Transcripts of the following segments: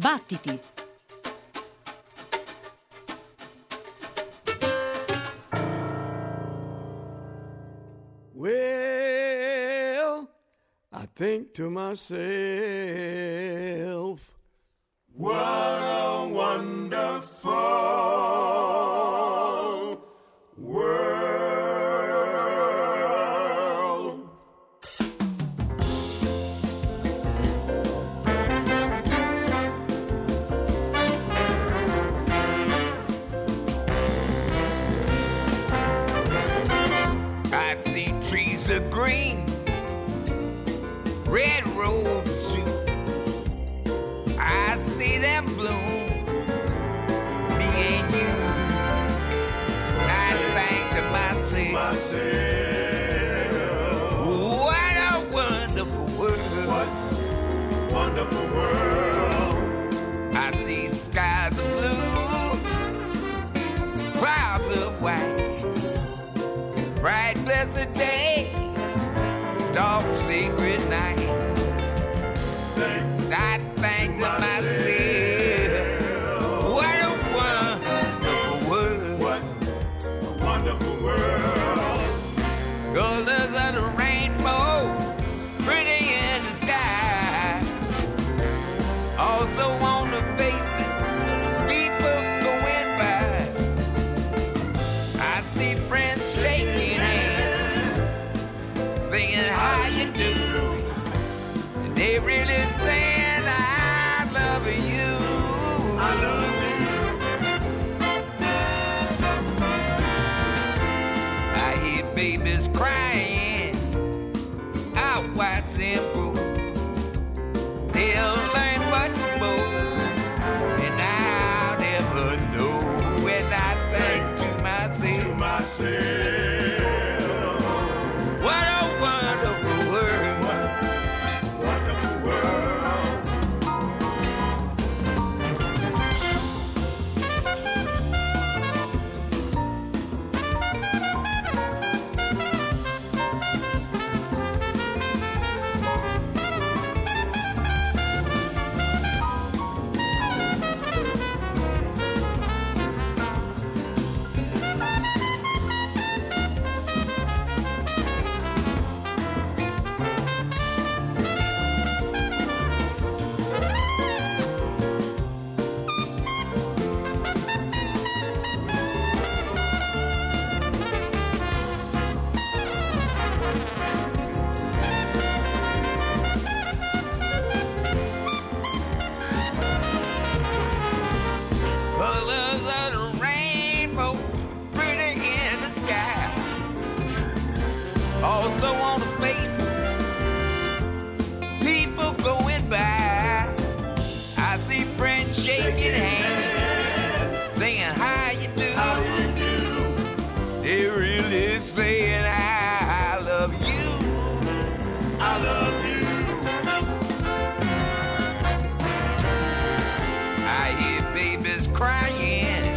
Battiti! Well, I think to myself, what a wonderful world. I see trees of green, red roses too. I see them bloom, me and you. I think to myself, what a wonderful world. What wonderful world. I see skies of blue, clouds of white, bright blessed day, dark sacred night. I think to myself, what a wonderful world. What a wonderful world. Colors of the rainbow, pretty in the sky. Also on the faces, people going by. I see friends shaking hands, singing how you do. And they really saying I love you. I love I hear babies crying, I watch them grow. They'll learn much more, and I'll never know. When I think to myself, what a wonderful world. wonderful world. Colors of the rainbow, pretty in the sky. Also on the face, people going by. I see friends shaking hands, saying how you do. They really saying I love you. I love you. I hear babies crying,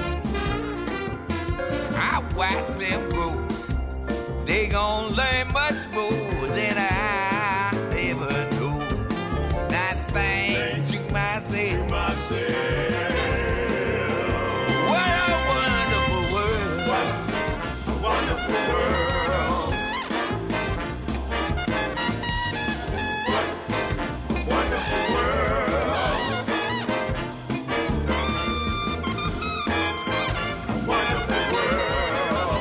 I watch them grow. They gon' learn much more than I ever know. And I think to myself, what a wonderful world. A wonderful world. A wonderful world. A wonderful world.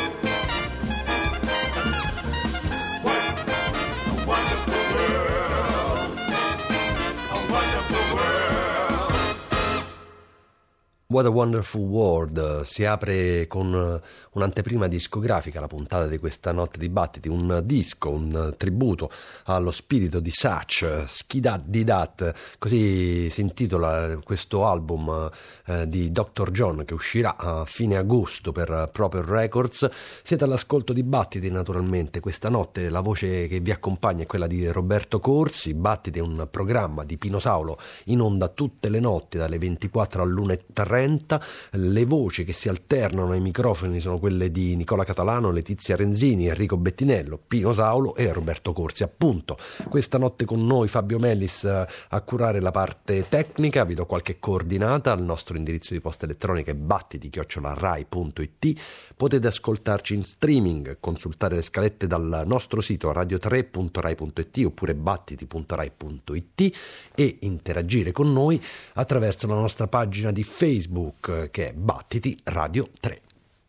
What a wonderful world. A wonderful world. What a Wonderful World si apre con un'anteprima discografica, la puntata di questa notte di battiti, un disco, un tributo allo spirito di Satch, Skidat Didat, così si intitola questo album di Dr. John che uscirà a fine agosto per Proper Records. Siete all'ascolto di Battiti naturalmente, questa notte la voce che vi accompagna è quella di Roberto Corsi. Battiti è un programma di Pino Saulo in onda tutte le notti dalle 24 all'1:30 lenta. Le voci che si alternano ai microfoni sono quelle di Nicola Catalano, Letizia Renzini, Enrico Bettinello, Pino Saulo e Roberto Corsi. Appunto, questa notte con noi Fabio Melis a curare la parte tecnica. Vi do qualche coordinata: al nostro indirizzo di posta elettronica è battiti@rai.it. Potete ascoltarci in streaming, consultare le scalette dal nostro sito radio3.rai.it oppure battiti.rai.it e interagire con noi attraverso la nostra pagina di Facebook che è Battiti Radio 3.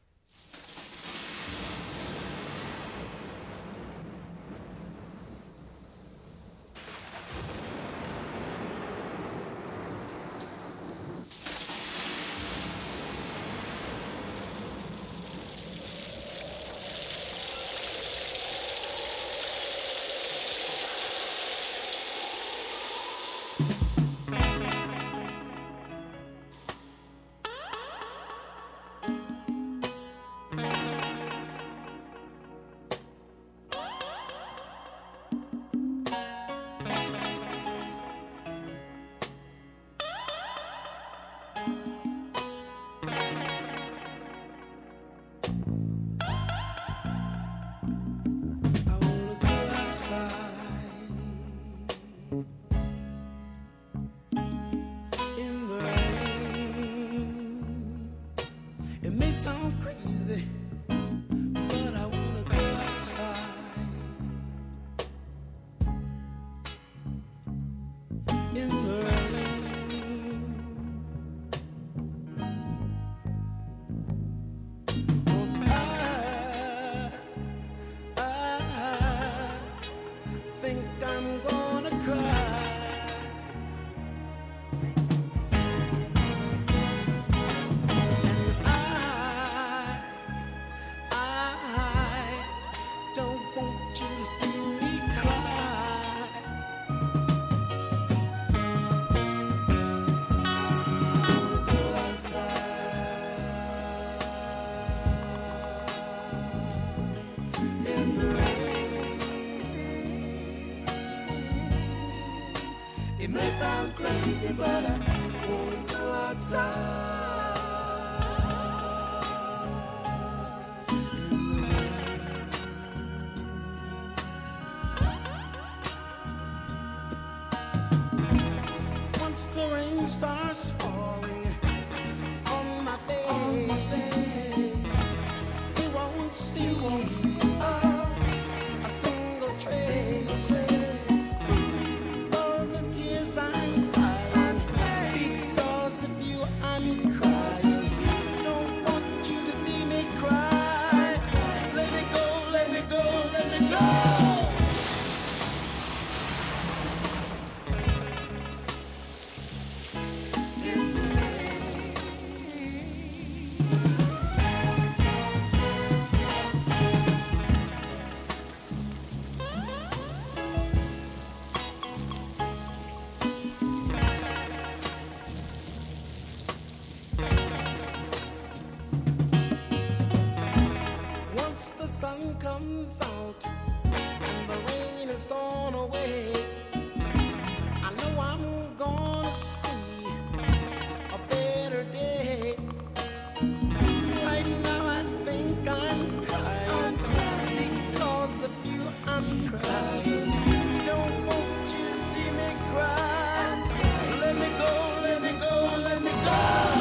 Sound crazy, but I wanna go outside in the rain. 'Cause I think I'm gonna cry. It may sound crazy, but I wanna go outside. Once the rain starts falling on my face, you won't see a single trace. The sun comes out and the rain is gone away, I know I'm gonna see a better day. Right now I think I'm crying, because of you I'm crying. Don't want you to see me cry. Let me go, let me go, let me go.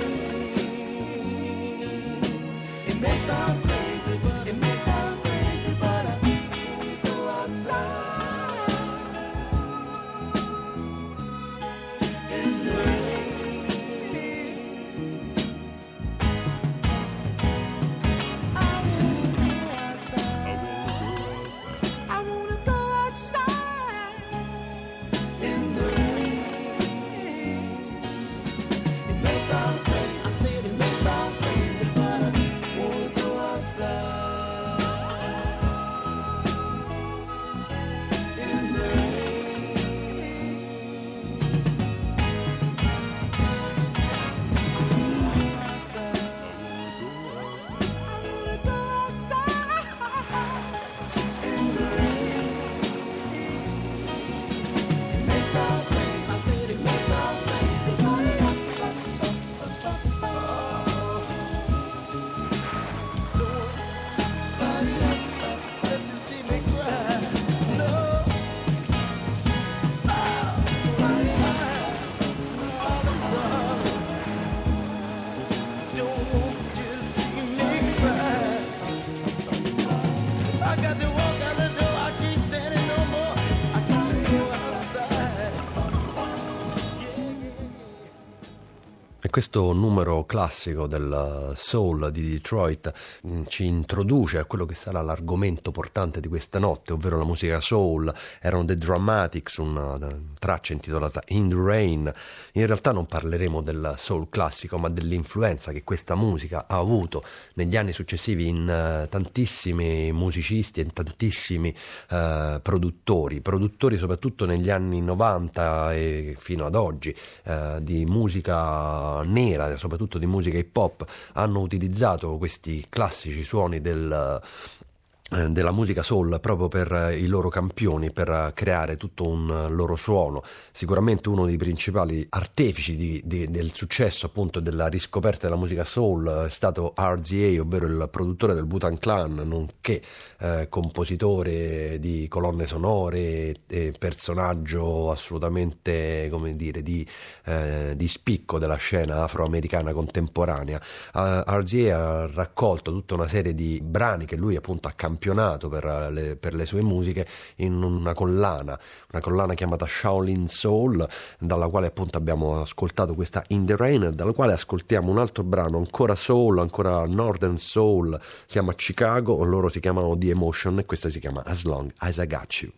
Sound crazy, but it may sound crazy. E questo numero classico del soul di Detroit ci introduce a quello che sarà l'argomento portante di questa notte, ovvero la musica soul. Erano The Dramatics, una traccia intitolata In the Rain. In realtà non parleremo del soul classico, ma dell'influenza che questa musica ha avuto negli anni successivi in tantissimi musicisti e in tantissimi produttori soprattutto negli anni 90 e fino ad oggi, di musica nera, soprattutto di musica hip hop, hanno utilizzato questi classici suoni della musica soul proprio per i loro campioni, per creare tutto un loro suono. Sicuramente uno dei principali artefici del successo, appunto, della riscoperta della musica soul è stato RZA, ovvero il produttore del Wu-Tang Clan, nonché compositore di colonne sonore e personaggio assolutamente, come dire, di spicco della scena afroamericana contemporanea. RZA ha raccolto tutta una serie di brani che lui appunto ha campionato per le sue musiche in una collana chiamata Shaolin Soul, dalla quale appunto abbiamo ascoltato questa In the Rain, dalla quale ascoltiamo un altro brano ancora soul, ancora Northern Soul. Siamo a Chicago, loro si chiamano The Emotion e questa si chiama As Long As I Got You.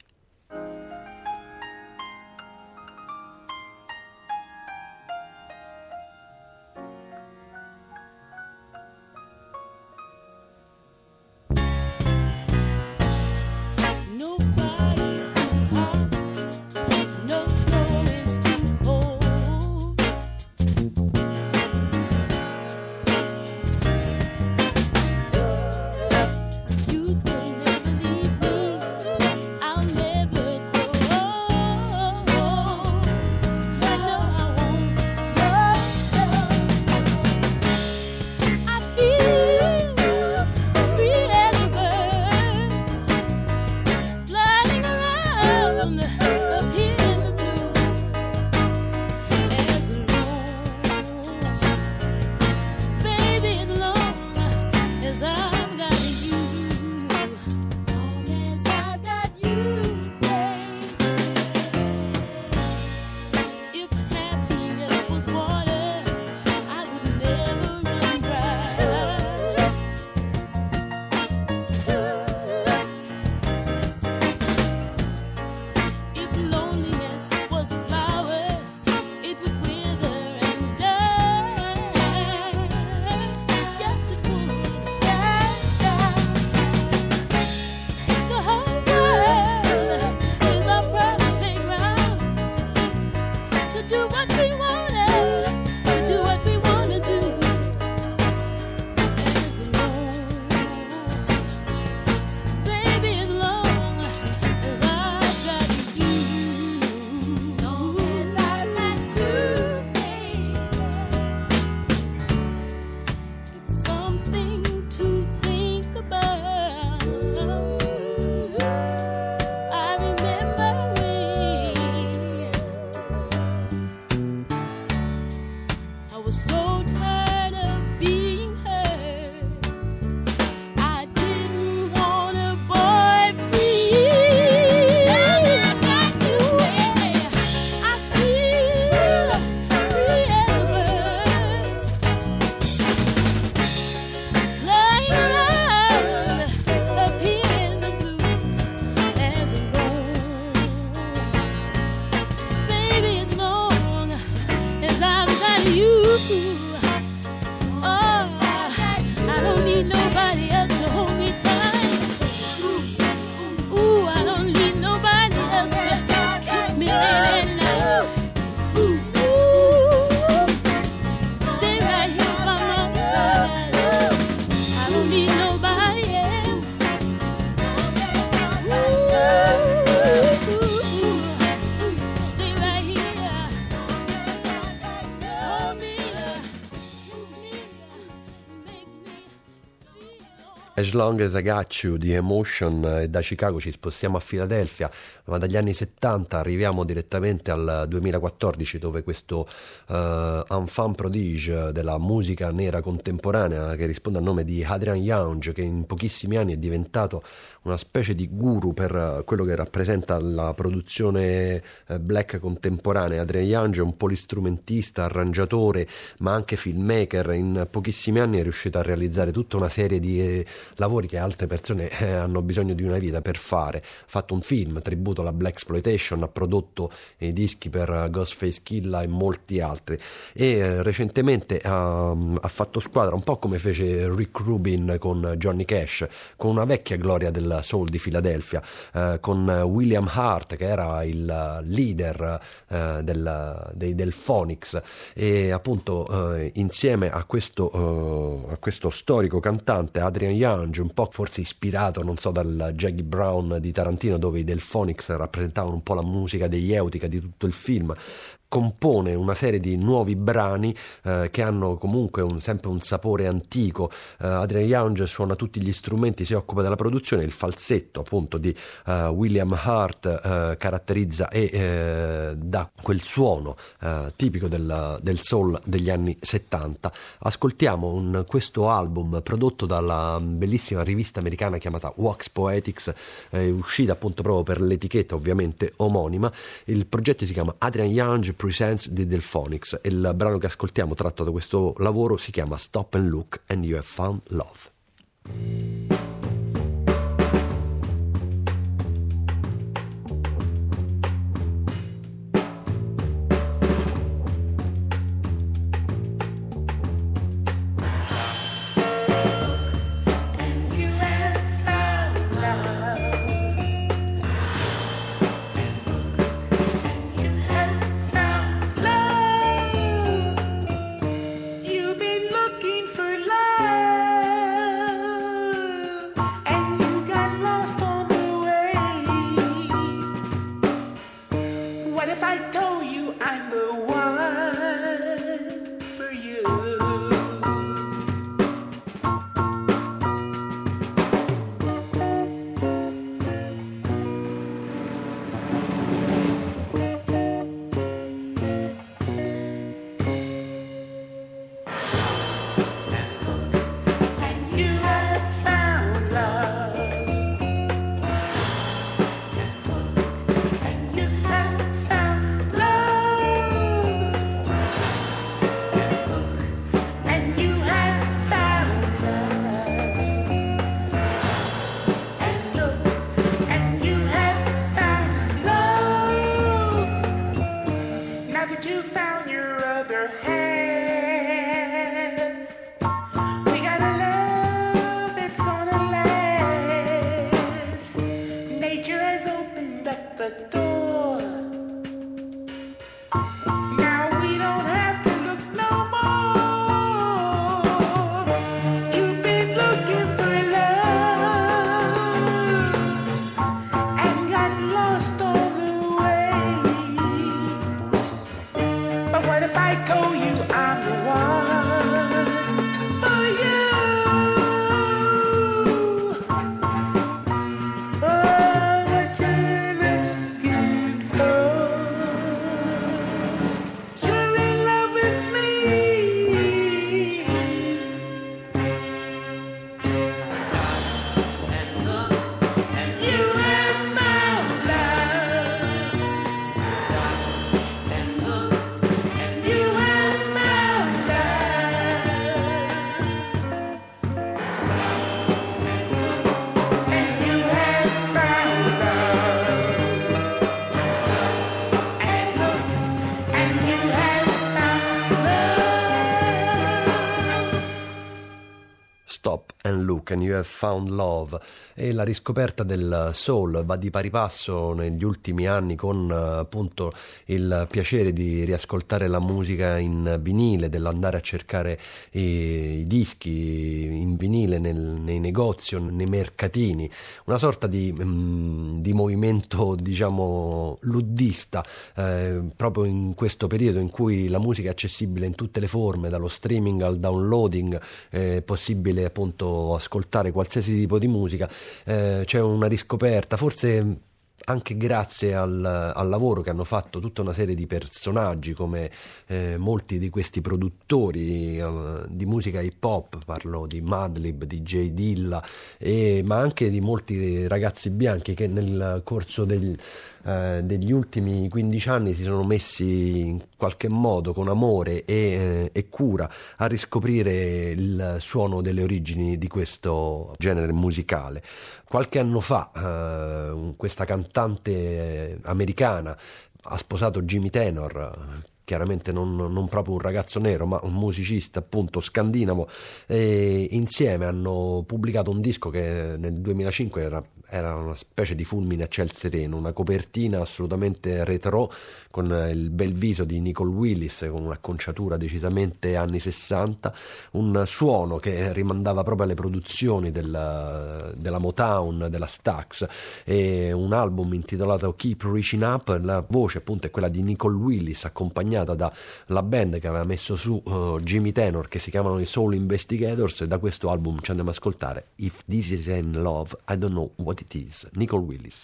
As Long As I Got You di Emotion, e da Chicago ci spostiamo a Filadelfia, ma dagli anni 70 arriviamo direttamente al 2014, dove questo enfant prodige della musica nera contemporanea, che risponde al nome di Adrian Younge, che in pochissimi anni è diventato una specie di guru per quello che rappresenta la produzione black contemporanea. Adrian Younge è un polistrumentista, arrangiatore, ma anche filmmaker. In pochissimi anni è riuscito a realizzare tutta una serie di lavori che altre persone hanno bisogno di una vita per fare. Ha fatto un film tributo alla Blaxploitation, ha prodotto i dischi per Ghostface Killah e molti altri, e recentemente ha fatto squadra, un po' come fece Rick Rubin con Johnny Cash, con una vecchia gloria del soul di Filadelfia, con William Hart, che era il leader del Phonics, e appunto insieme a questo storico cantante Adrian Younge, un po' forse ispirato, non so, dal Jackie Brown di Tarantino, dove i Delphonics rappresentavano un po' la musica degli Eutica di tutto il film, compone una serie di nuovi brani che hanno comunque sempre un sapore antico. Adrian Younge suona tutti gli strumenti, si occupa della produzione, il falsetto appunto di William Hart caratterizza e dà quel suono tipico del soul degli anni 70. Ascoltiamo questo album prodotto dalla bellissima rivista americana chiamata Wax Poetics, uscita appunto proprio per l'etichetta ovviamente omonima. Il progetto si chiama Adrian Younge Presents the Delphonics, e il brano che ascoltiamo tratto da questo lavoro si chiama Stop and Look and You Have Found Love. You've been looking for love. Stop and Look and You Have Found Love. E la riscoperta del soul va di pari passo negli ultimi anni con appunto il piacere di riascoltare la musica in vinile, dell'andare a cercare i dischi in vinile nei negozi, nei mercatini, una sorta di movimento, diciamo, luddista, proprio in questo periodo in cui la musica è accessibile in tutte le forme, dallo streaming al downloading, è possibile appunto ascoltare qualsiasi tipo di musica, c'è una riscoperta, forse anche grazie al lavoro che hanno fatto tutta una serie di personaggi, come molti di questi produttori di musica hip hop, parlo di Madlib, di J Dilla, ma anche di molti ragazzi bianchi che nel corso degli ultimi 15 anni si sono messi in qualche modo con amore e cura a riscoprire il suono delle origini di questo genere musicale. Qualche anno fa questa cantante americana ha sposato Jimmy Tenor, chiaramente non proprio un ragazzo nero, ma un musicista appunto scandinavo, e insieme hanno pubblicato un disco che nel 2005 era una specie di fulmine a ciel sereno, una copertina assolutamente retro con il bel viso di Nicole Willis, con un'acconciatura decisamente anni 60, un suono che rimandava proprio alle produzioni della Motown, della Stax, e un album intitolato Keep Reaching Up. La voce appunto è quella di Nicole Willis, accompagnata dalla band che aveva messo su Jimmy Tenor, che si chiamano i Soul Investigators, e da questo album ci andiamo ad ascoltare If This Is in Love, I Don't Know What It Is, Nicole Willis.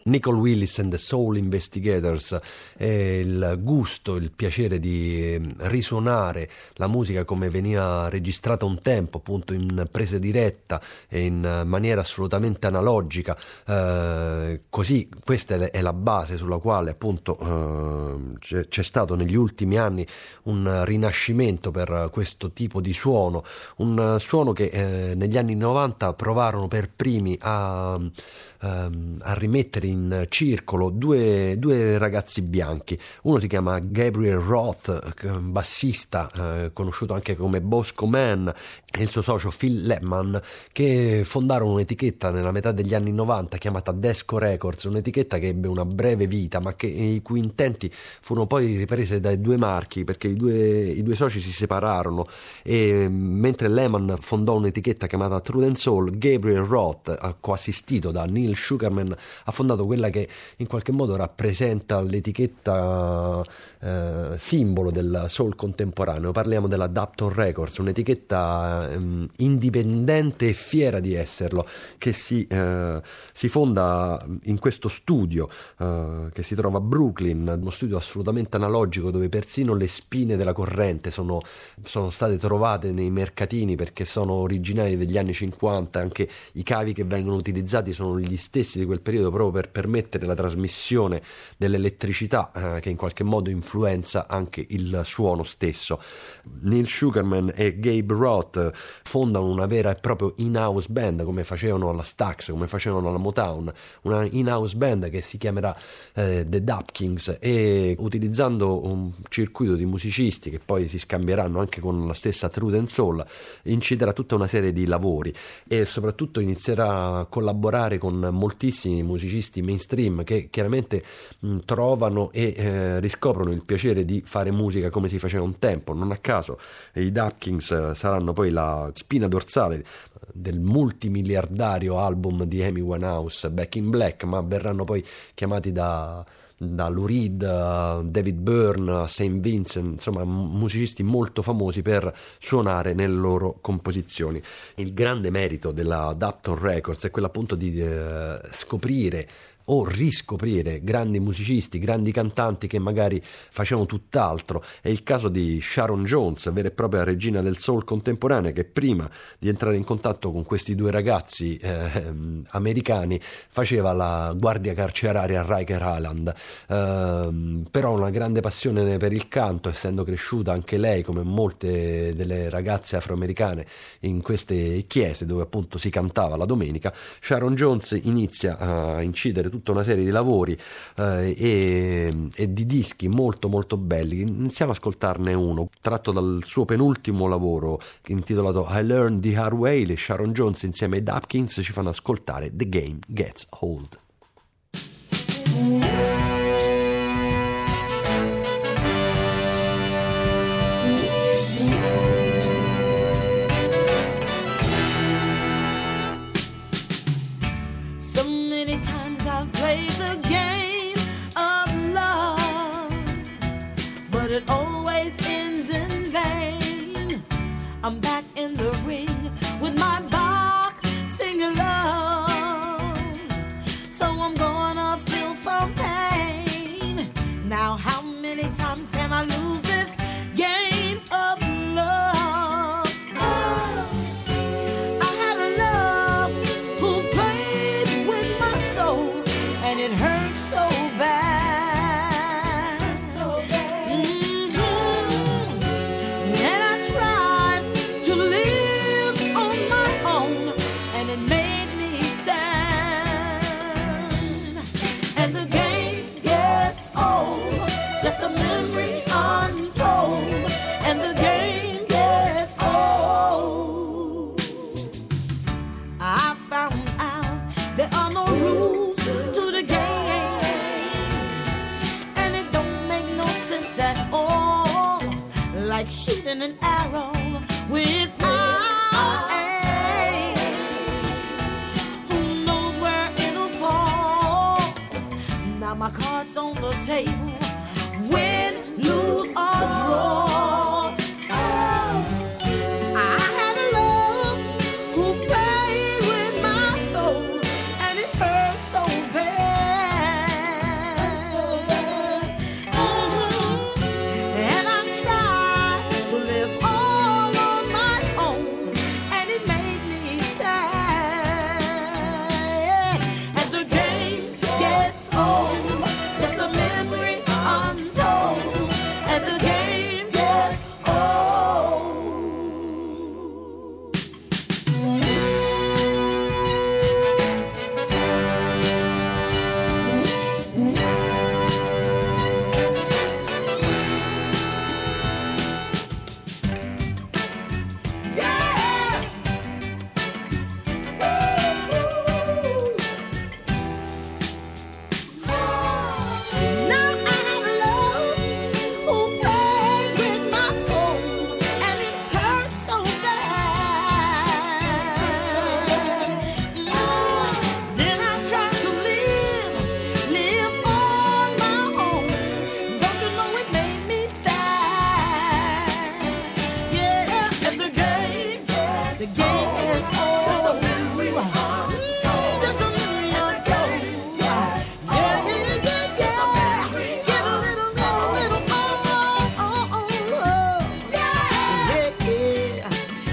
Nicole Willis and the Soul Investigators, il gusto, il piacere di risuonare la musica come veniva registrata un tempo, appunto in presa diretta e in maniera assolutamente analogica, così questa è la base sulla quale appunto c'è stato negli ultimi anni un rinascimento per questo tipo di suono, un suono che negli anni 90 provarono per primi a rimettere in circolo due ragazzi bianchi. Uno si chiama Gabriel Roth, bassista, conosciuto anche come Bosco Man, e il suo socio Phil Lemon, che fondarono un'etichetta nella metà degli anni 90 chiamata Desco Records, un'etichetta che ebbe una breve vita ma i cui intenti furono poi riprese dai due marchi, perché i due soci si separarono, e mentre Lemon fondò un'etichetta chiamata Truth and Soul, Gabriel Roth, coassistito da Neil Sugarman, ha fondato quella che in qualche modo rappresenta l'etichetta simbolo del soul contemporaneo. Parliamo della Dapton Records, un'etichetta indipendente e fiera di esserlo, che si fonda in questo studio che si trova a Brooklyn, uno studio assolutamente analogico dove persino le spine della corrente sono state trovate nei mercatini, perché sono originali degli anni 50, anche i cavi che vengono utilizzati sono gli stessi di quel periodo, proprio per permettere la trasmissione dell'elettricità che in qualche modo influenza anche il suono stesso. Neil Sugarman e Gabe Roth fondano una vera e propria in-house band, come facevano alla Stax, come facevano alla Motown, una in-house band che si chiamerà The Dapkins, e utilizzando un circuito di musicisti che poi si scambieranno anche con la stessa Truth and Soul, inciderà tutta una serie di lavori e soprattutto inizierà a collaborare con moltissimi musicisti mainstream che chiaramente trovano e riscoprono il piacere di fare musica come si faceva un tempo. Non a caso i Dapkins saranno poi la spina dorsale del multimiliardario album di Amy Winehouse, Back in Black, ma verranno poi chiamati da Lou Reed, David Byrne, St. Vincent, insomma musicisti molto famosi per suonare nelle loro composizioni. Il grande merito della Dapton Records è quello appunto di scoprire o riscoprire grandi musicisti, grandi cantanti che magari facevano tutt'altro. È il caso di Sharon Jones, vera e propria regina del soul contemporanea, che prima di entrare in contatto con questi due ragazzi americani faceva la guardia carceraria a Riker Island, però una grande passione per il canto, essendo cresciuta anche lei come molte delle ragazze afroamericane in queste chiese dove appunto si cantava la domenica. Sharon Jones inizia a incidere tutta una serie di lavori e di dischi molto molto belli. Iniziamo ad ascoltarne uno tratto dal suo penultimo lavoro intitolato I Learned the Hard Way. Le Sharon Jones insieme ai Dapkins ci fanno ascoltare The Game Gets Old. It always ends in vain. I'm back in the ring with my boxing gloves, so I'm gonna feel some pain. Now how many times can I lose this game of love? I had a love who played with my soul, and it hurt so bad. And I tried to live on my own. guess. Oh, just a memory untold. Yeah, yeah, yeah, yeah. Get a little, oh. Yeah, yeah.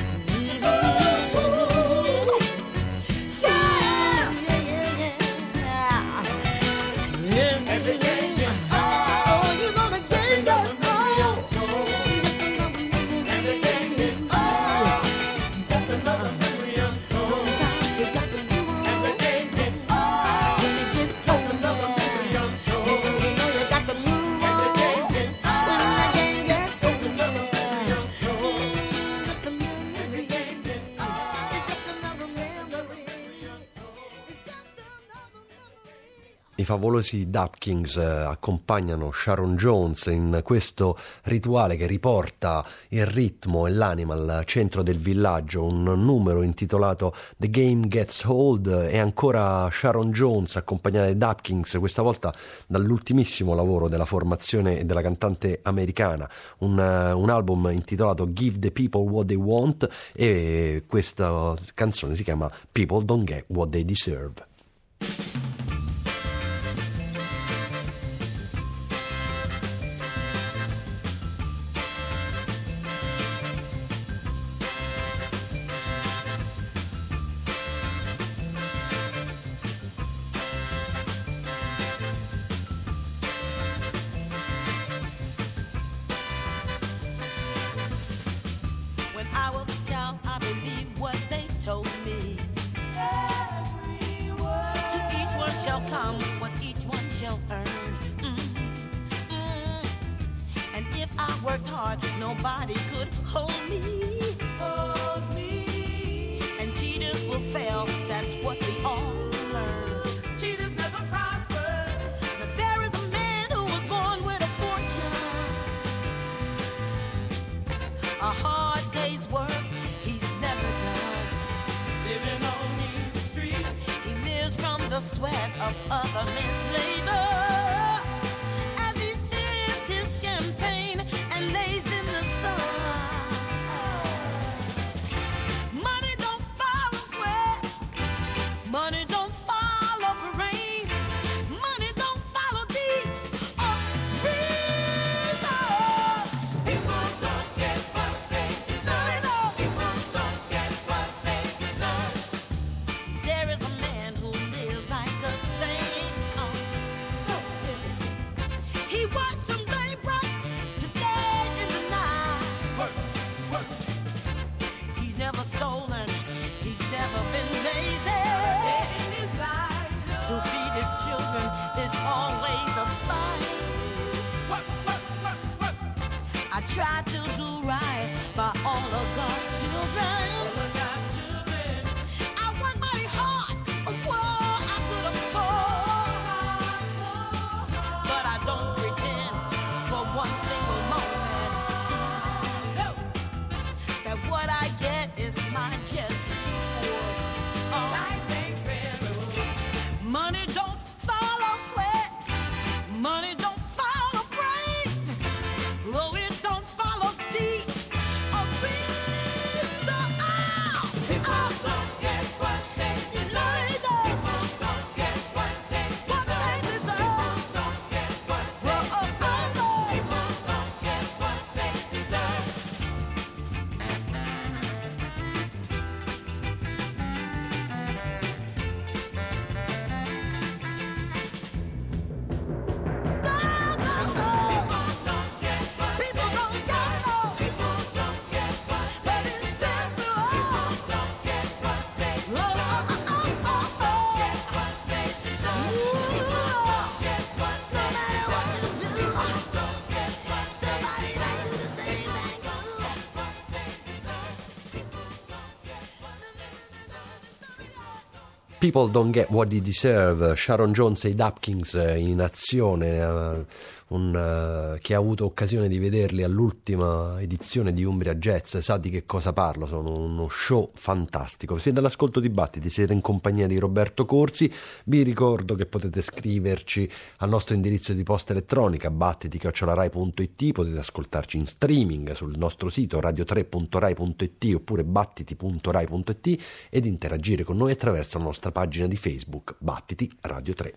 I favolosi Dapkins accompagnano Sharon Jones in questo rituale che riporta il ritmo e l'anima al centro del villaggio, un numero intitolato The Game Gets Old, e ancora Sharon Jones accompagnata dai Dapkins, questa volta dall'ultimissimo lavoro della formazione e della cantante americana, un album intitolato Give the People What They Want, e questa canzone si chiama People Don't Get What They Deserve. When I was a child, I believed what they told me. Every word. To each one shall come what each one shall earn. And if I worked hard, nobody could hold me. And cheaters will fail, that's what we all learn. Cheaters never prosper. But there is a man who was born with a fortune. A hard day's work he's never done. Living on easy street, he lives from the sweat of other men's labor. As he sips his champagne and lays in the sun. Money don't follow sweat. Money don't follow parades. Money don't follow deeds or reasons. People don't get what they deserve. People don't get what they deserve. There is a man who lives like a saint. So innocent. He works from daybreak to dead in the night. He's never stolen. He's never been lazy. In his life, to feed his children is always a fight. I try to do right by all of God's children. I work mighty hard for what I could afford. But I don't pretend for one single moment that what I get is my just reward. Money don't follow sweat. Money don't follow brains. Though it don't follow deeds or reason. People don't get what they deserve. People don't get what they deserve. People don't get what they deserve. People don't get what they deserve. People Don't Get What They Deserve, Sharon Jones e i Dapkins in azione, chi ha avuto occasione di vederli all'ultima edizione di Umbria Jazz sa di che cosa parlo, sono uno show fantastico. Siete all'ascolto di Battiti, siete in compagnia di Roberto Corsi. Vi ricordo che potete scriverci al nostro indirizzo di posta elettronica battiti@rai.it, potete ascoltarci in streaming sul nostro sito radio3.rai.it oppure battiti.rai.it ed interagire con noi attraverso la nostra pagina di Facebook Battiti Radio 3.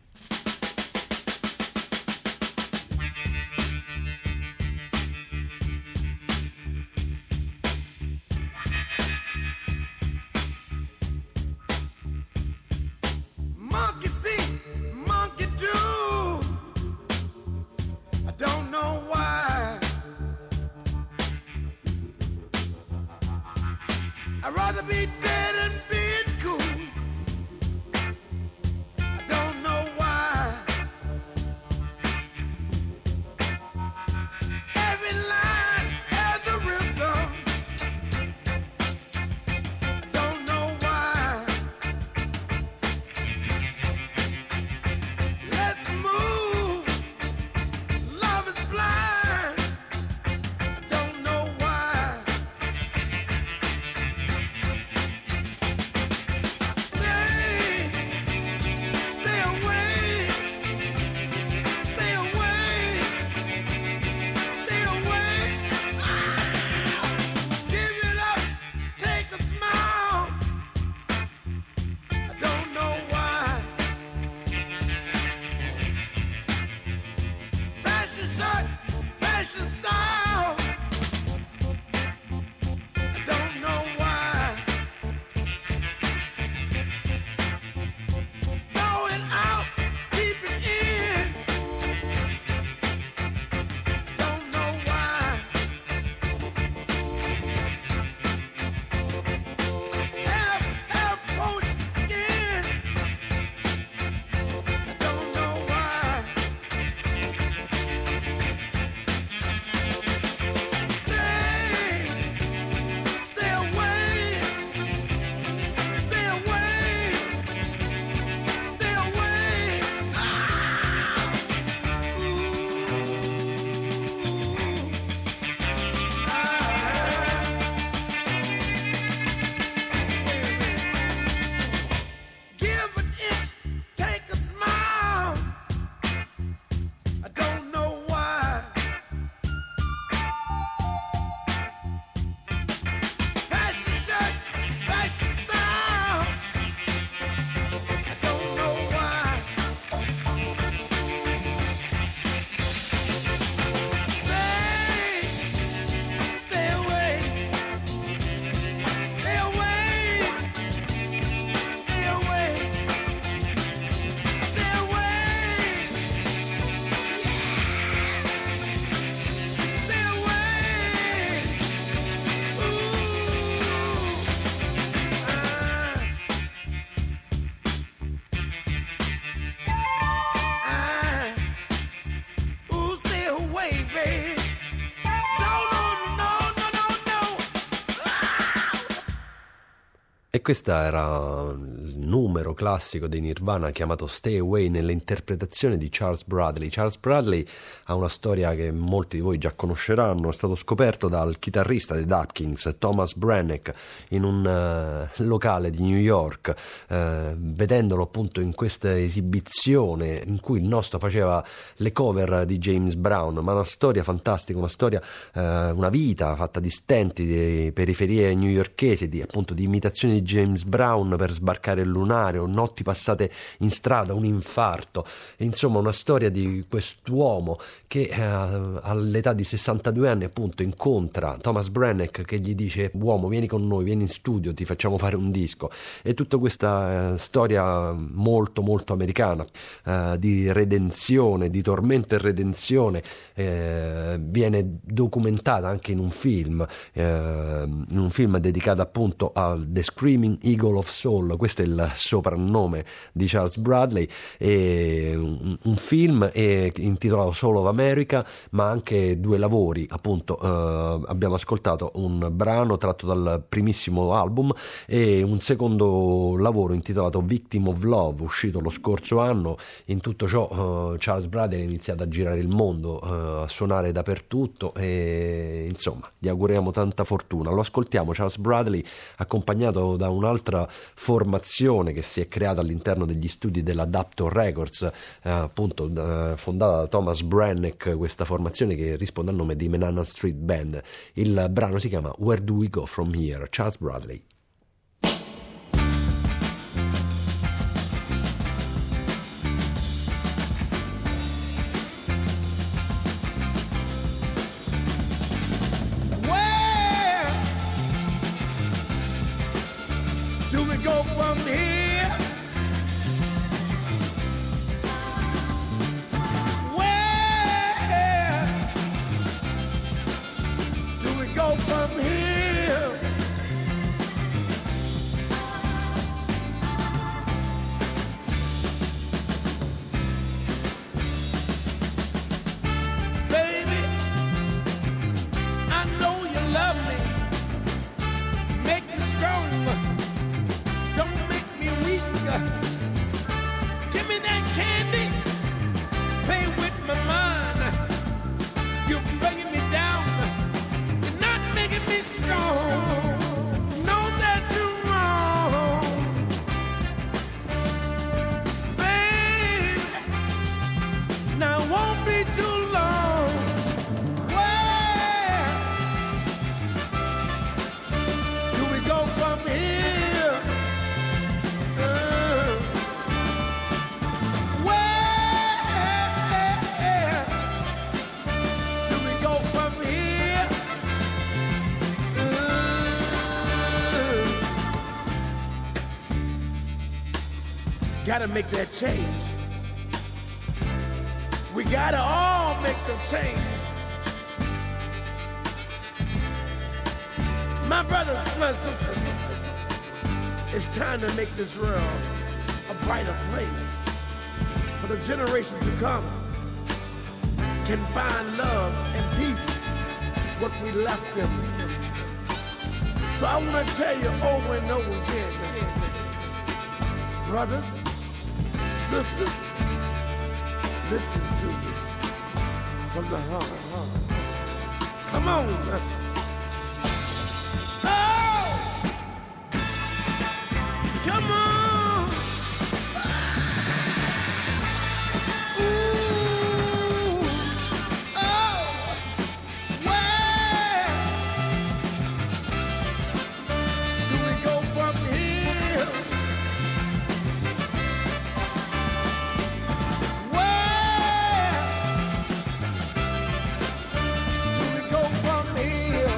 Monkey see, monkey do. I don't know why. I'd rather be dead than being cool. I don't know why. Every line has a rhythm. I don't know why. Let's move. Love is blind. I don't know why. Stay, stay away. Stay away. Stay away. Give it up. Take a smile. I don't know why. Fashion shirt, fashion style. I don't know why. Going out, keeping in. I don't know why. Have poached skin. I don't know why. Stay, stay away, stay away, stay away. Give an inch, take a smile. I don't know why. Fashion shirt, fashion style. I don't know why. Stay, stay away, stay away, stay away, stay away. Stay away. Ooh, stay away, babe. No. E questo era il numero classico dei Nirvana chiamato Stay Away nell'interpretazione di Charles Bradley. Charles Bradley ha una storia che molti di voi già conosceranno, è stato scoperto dal chitarrista dei Dapkins, Thomas Brenneck, in un locale di New York, vedendolo appunto in questa esibizione in cui il nostro faceva le cover di James Brown, ma una storia fantastica, una storia, una vita fatta di stenti, di periferie newyorkesi, di appunto di imitazioni di James Brown per sbarcare il lunario, notti passate in strada, un infarto, e insomma una storia di quest'uomo che all'età di 62 anni appunto incontra Thomas Brenneck che gli dice: uomo, vieni con noi, vieni in studio, ti facciamo fare un disco. E tutta questa storia molto molto americana di redenzione, di tormento e redenzione, viene documentata anche in un film dedicato appunto al The Scream Screaming Eagle of Soul, questo è il soprannome di Charles Bradley, e un film intitolato Soul of America, ma anche 2 lavori, appunto abbiamo ascoltato un brano tratto dal primissimo album e un secondo lavoro intitolato Victim of Love, uscito lo scorso anno. In tutto ciò Charles Bradley ha iniziato a girare il mondo, a suonare dappertutto, e insomma gli auguriamo tanta fortuna. Lo ascoltiamo, Charles Bradley, accompagnato da un'altra formazione che si è creata all'interno degli studi della Dapton Records, appunto fondata da Thomas Brenneck, questa formazione che risponde al nome di Manhattan Street Band. Il brano si chiama Where Do We Go From Here, Charles Bradley. Do we go from here? Where do we go from here? Baby, I know you love me. Make me strong. Don't make me weak. Give me that candy. Play with my mind. You're bringing me down. You're not making me strong. Know that you're wrong. Baby, now it won't be too long. Where do we go from here? Where do we go from here? Gotta make that change. We gotta all make the change. My brothers, my sisters, it's time to make this world a brighter place for the generation to come. Can find love and peace, what we left them. So I want to tell you over and over again, brothers, sisters, listen to me from the heart. Come on. Come on! Ooh! Oh! Where do we go from here? Where do we go from here?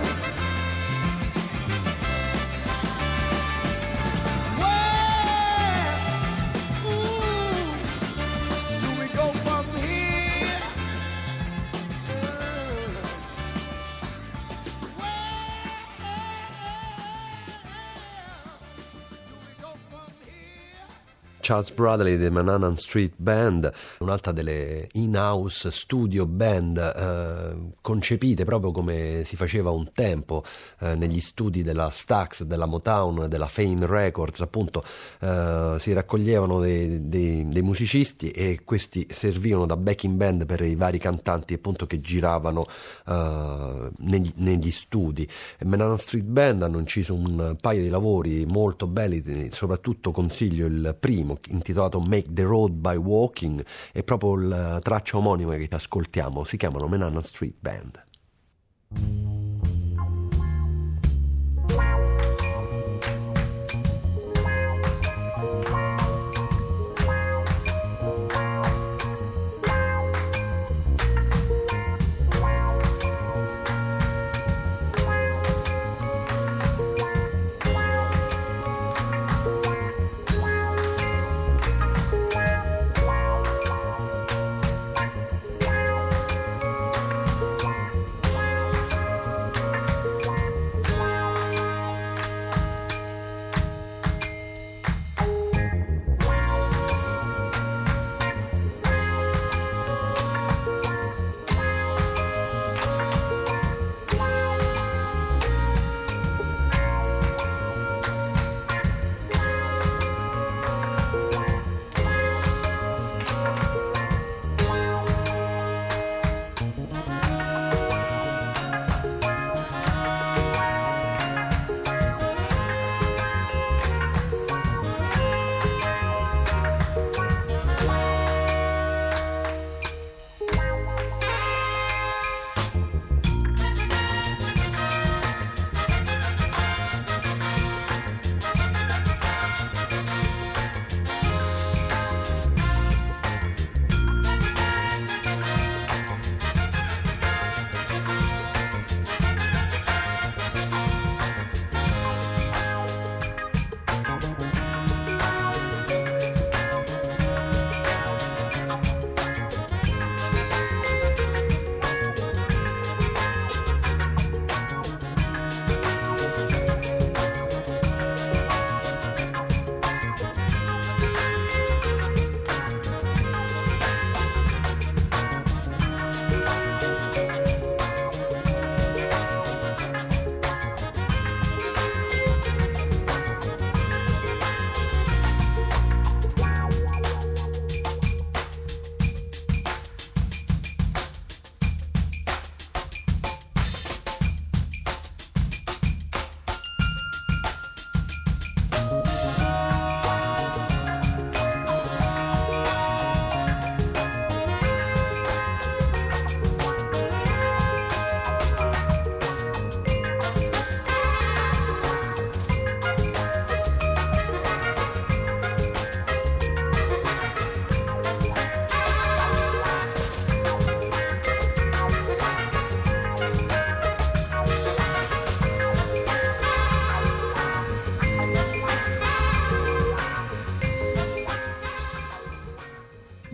Charles Bradley dei Manhattan Street Band, un'altra delle in-house studio band concepite proprio come si faceva un tempo negli studi della Stax, della Motown, della Fame Records. Appunto si raccoglievano dei musicisti e questi servivano da backing band per i vari cantanti, appunto, che giravano negli studi. Manhattan Street Band hanno inciso un paio di lavori molto belli, soprattutto consiglio il primo, intitolato Make the Road by Walking, e proprio la traccia omonima che ascoltiamo si chiamano Manhattan Street Band.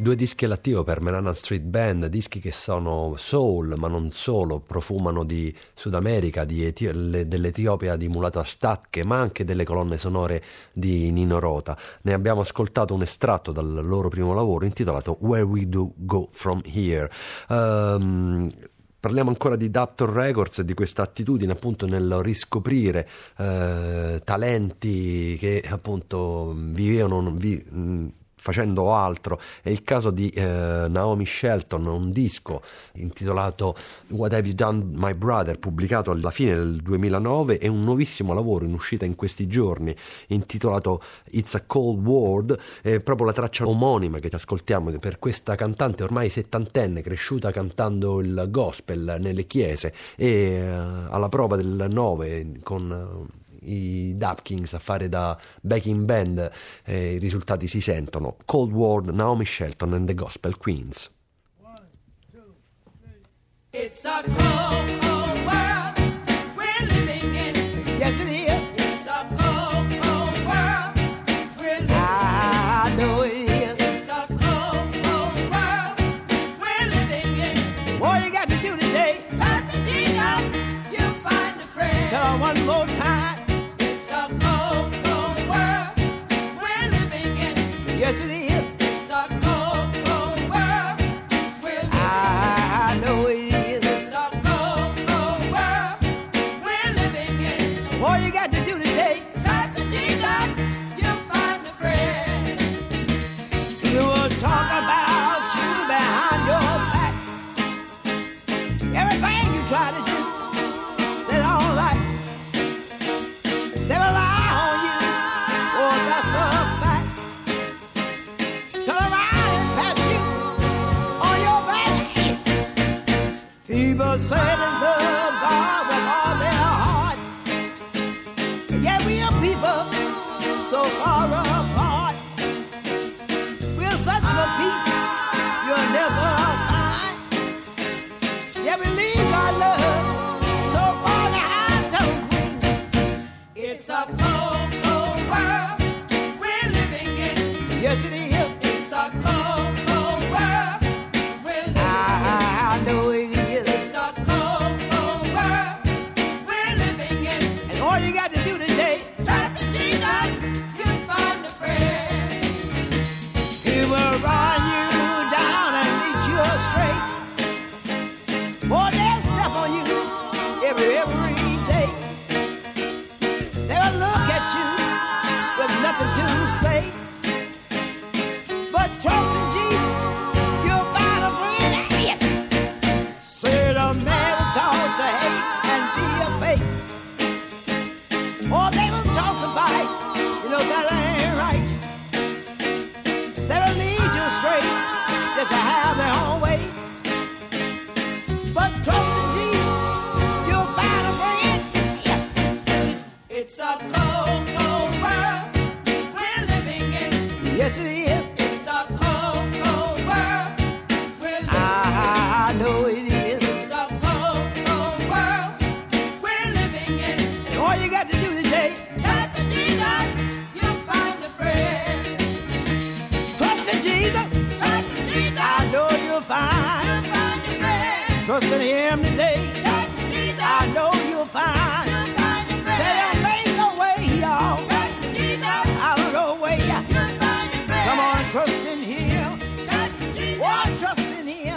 2 dischi all'attivo per Melana Street Band, dischi che sono soul, ma non solo, profumano di Sud America, dell'Etiopia di Mulato Astatke, ma anche delle colonne sonore di Nino Rota. Ne abbiamo ascoltato un estratto dal loro primo lavoro intitolato Where We Do Go From Here. Parliamo ancora di Dapton Records e di questa attitudine appunto nel riscoprire talenti che appunto vivevano facendo altro. È il caso di Naomi Shelton, un disco intitolato What Have You Done My Brother, pubblicato alla fine del 2009, e un nuovissimo lavoro in uscita in questi giorni intitolato It's a Cold World. È proprio la traccia omonima che ascoltiamo per questa cantante ormai settantenne, cresciuta cantando il gospel nelle chiese e alla prova del 9 con i Dapkins a fare da backing band, i risultati si sentono. Cold World, Naomi Shelton and the Gospel Queens. 1, 2, 3. It's a cold, cold world we're living in. Yes, it is. It's a cold, cold world we're living in. I know it is. It's a cold, cold world we're living in. All you got to do today, turn to Jesus, you'll find a friend. Tell her one more time. Yes, it is. It's a cold, cold world we're living in. I know it is. It's a cold, cold world we're living in. All you got to do today, trust in Jesus, you'll find a friend. He will talk about you behind your back. Everything you try to do, they don't like. They will lie on you. Oh, that's a fact. Turn around and pat you on your back. People say they love God with all their heart. Yeah, we are people so far apart. We're such a peace you'll never find. Yeah, we leave our love so far behind. Tell them, Queen, it's a cold, cold world we're living in. Yes, it is. I know it is. It's a cold, cold world we're living in. And all you got to do today, trust in Jesus, you'll find a friend. He will run you down and lead you astray. Boy, they'll step on you every day. They will look at you with nothing to say. But trust in Jesus, you'll find a friend. Say the man will talk to hate and be a fake. Or they will talk to fight. You know that ain't right. They will lead you straight just to have their own way. But trust in Jesus, you'll find a friend. It's a cold, cold world we're living in. Yes, it is. I know it is. It's a cold, cold world we're living in. And all you got to do today, trust in Jesus, you'll find a friend. Trust in Jesus, trust in Jesus. I know you'll find a friend. Trust in Him today, trust in Jesus. I know you'll find a friend. Tell Him make a way, y'all. Trust in Jesus. I don't know where you'll find a friend. Come on, trust in Him. Trust in Jesus. Oh, trust in Him.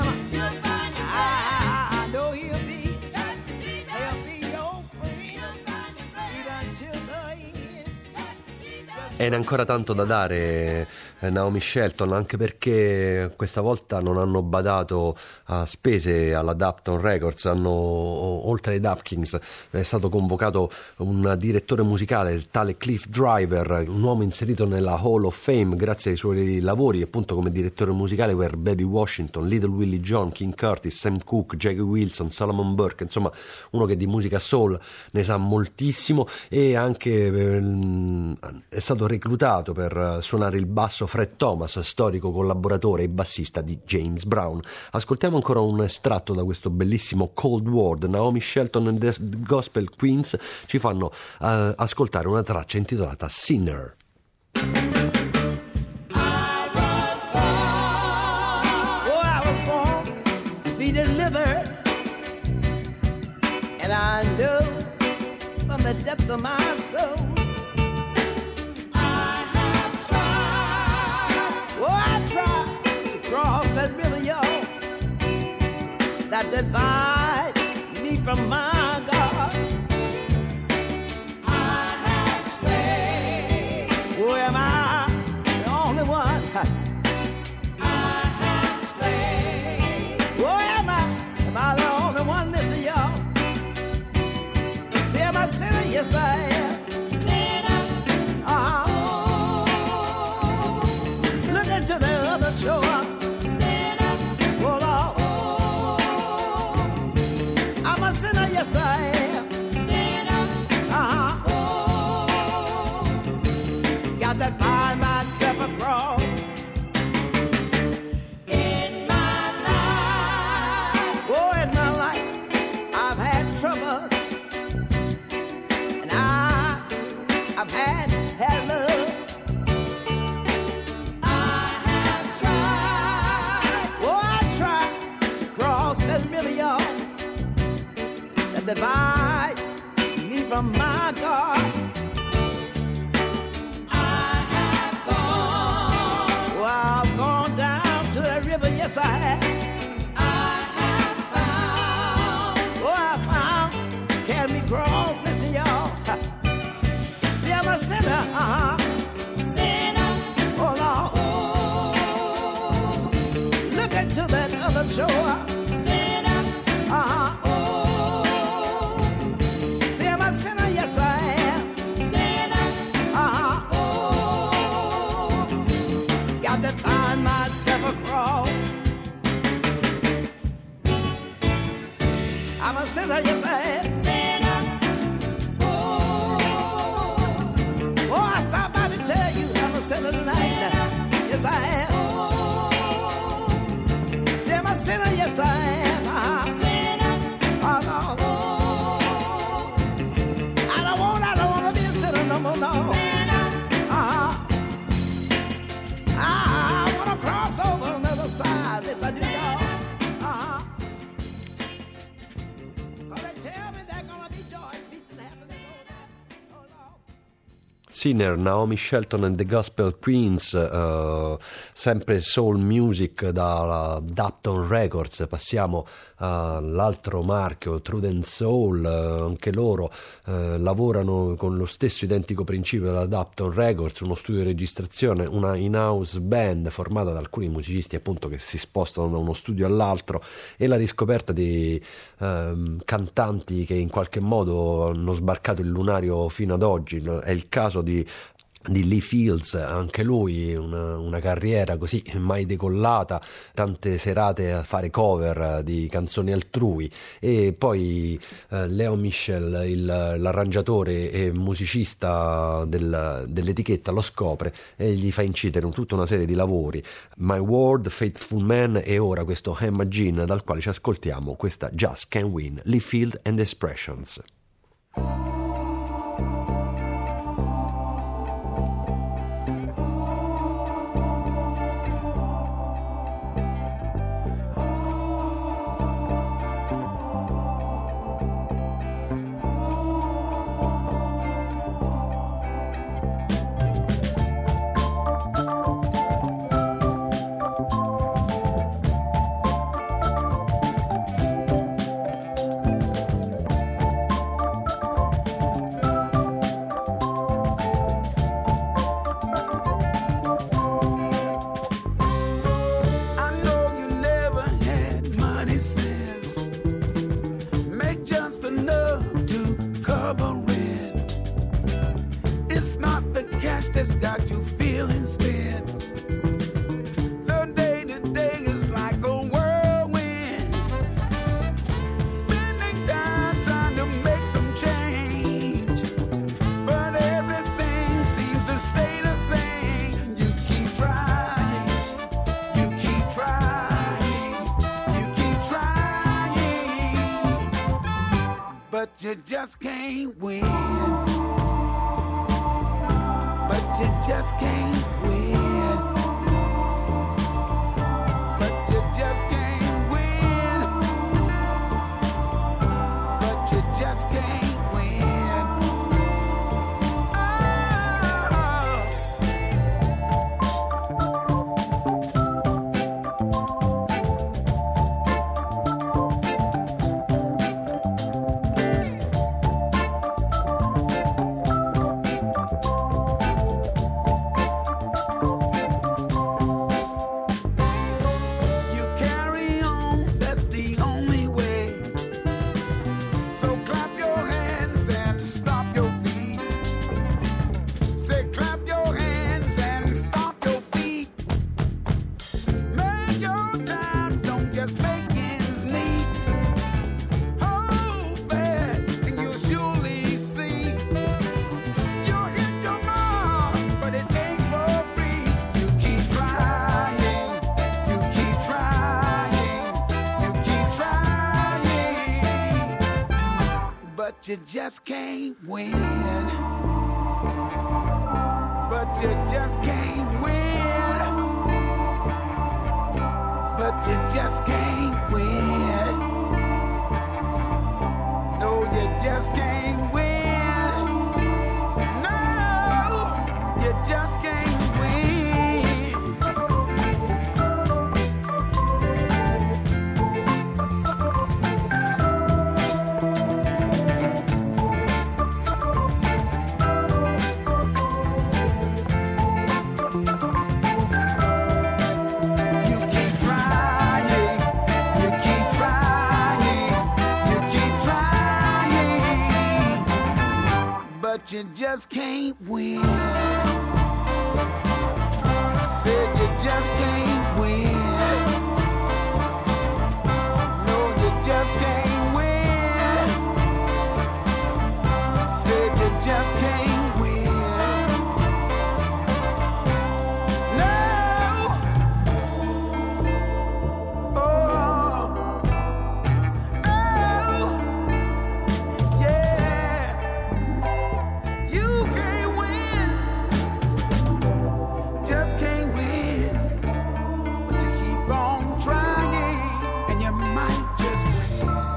E ne ancora tanto da dare Naomi Shelton, anche perché questa volta non hanno badato a spese alla Dapton Records. Oltre ai Dapkins è stato convocato un direttore musicale, il tale Cliff Driver, un uomo inserito nella Hall of Fame grazie ai suoi lavori appunto come direttore musicale per Baby Washington, Little Willie John, King Curtis, Sam Cooke, Jackie Wilson, Solomon Burke, insomma uno che di musica soul ne sa moltissimo, e anche è stato reclutato per suonare il basso Fred Thomas, storico collaboratore e bassista di James Brown. Ascoltiamo ancora un estratto da questo bellissimo Cold World. Naomi Shelton and the Gospel Queens ci fanno ascoltare una traccia intitolata Sinner. I was born I know from the depth of my soul. I have tried. Oh, I tried to cross that river, y'all, that divides me from my God. I have strayed. Oh, am I the only one? I have strayed. Oh, am I the only one missing, y'all? See, am I a sinner? Yes, I am. Sinner. Look into the other shore. Sinner. Oh, Lord. I'm a sinner, yes, I am. Sinner. Got to find myself a cross. In my life. Oh, in my life, I've had trouble. And I've had love. I have tried. Oh, I tried to cross that river, y'all, that divides me from my God. I have gone. Well, I've gone down to the river, yes, I have. I have found. Oh, I found. Can we cross? Listen, y'all. See, I'm a sinner. Sinner. Oh, Lord. Look into that other shore. Sinner. See, I'm a sinner, yes, I am. Sinner. Got to find myself a cross. I'm a sinner, yes, I am. Sinner. Oh, I stopped by to tell you I'm a sinner tonight. Yes, I am. Say I'm a sinner, yes, I am. Sinner. Oh, no. I don't want to be a sinner no more, no. Sinner. I want to cross over on the other side. Yes, I do, y'all. They tell me there's gonna be joy, peace, and happiness over there. Oh, Lord. Sinner, Naomi Shelton and the Gospel Queens, sempre soul music da Dapton Records. Passiamo all'altro marchio, Truth and Soul, anche loro lavorano con lo stesso identico principio della Dapton Records, uno studio di registrazione, una in-house band formata da alcuni musicisti appunto che si spostano da uno studio all'altro, e la riscoperta di cantanti che in qualche modo hanno sbarcato il lunario fino ad oggi. È il caso di Lee Fields, anche lui una carriera così mai decollata, tante serate a fare cover di canzoni altrui, e poi Leo Michel, l'arrangiatore e musicista dell'etichetta, lo scopre e gli fa incidere tutta una serie di lavori, My Word, Faithful Man e ora questo Emma Jean, dal quale ci ascoltiamo questa Just Can't Win, Lee Fields and Expressions. That's got you feeling spent. The day to day is like a whirlwind. Spending time trying to make some change, but everything seems to stay the same. You keep trying, you keep trying, you keep trying, but you just can't win. But you just can't win. But you just can't win. But you just Say clap your hands and stomp your feet. Make your time, don't just make ends meet. Hold fast and you'll surely see. You'll hit your mark, but it ain't for free. You keep trying, you keep trying, you keep trying, but you just can't win. But you just can't win. But you just can't win. No, you just can't win. No, you just can't win. You keep trying, you keep trying, you keep trying, but you just can't win. Said you just can't win. No, you just can't win. Said you just can't win. No. Oh, yeah. You can't win, just can't win. But you keep on trying, and you might just win.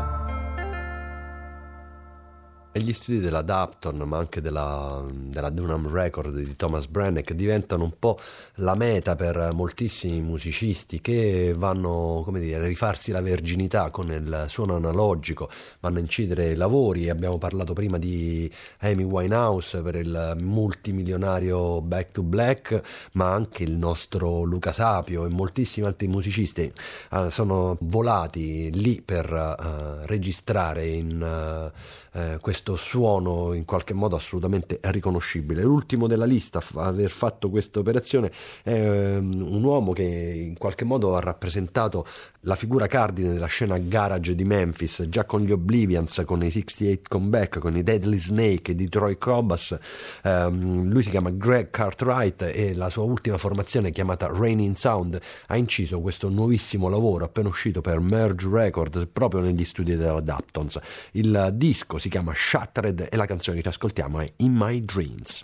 E gli studi della Dapton, ma anche della Dunham Record di Thomas Brenneck, diventano un po' la meta per moltissimi musicisti che vanno, come dire, a rifarsi la verginità con il suono analogico, vanno a incidere i lavori. Abbiamo parlato prima di Amy Winehouse per il multimilionario Back to Black, ma anche il nostro Luca Sapio e moltissimi altri musicisti sono volati lì per registrare in questo suono in qualche modo assolutamente riconoscibile. L'ultimo della lista a aver fatto questa operazione è un uomo che in qualche modo ha rappresentato la figura cardine della scena garage di Memphis, già con gli Oblivions, con i 68 Comeback, con i Deadly Snake e di Troy Cobus. Lui si chiama Greg Cartwright e la sua ultima formazione, chiamata Raining Sound, ha inciso questo nuovissimo lavoro appena uscito per Merge Records proprio negli studi della Daptons. Il disco si chiama Shattered e la canzone che ci ascoltiamo è In My Dreams.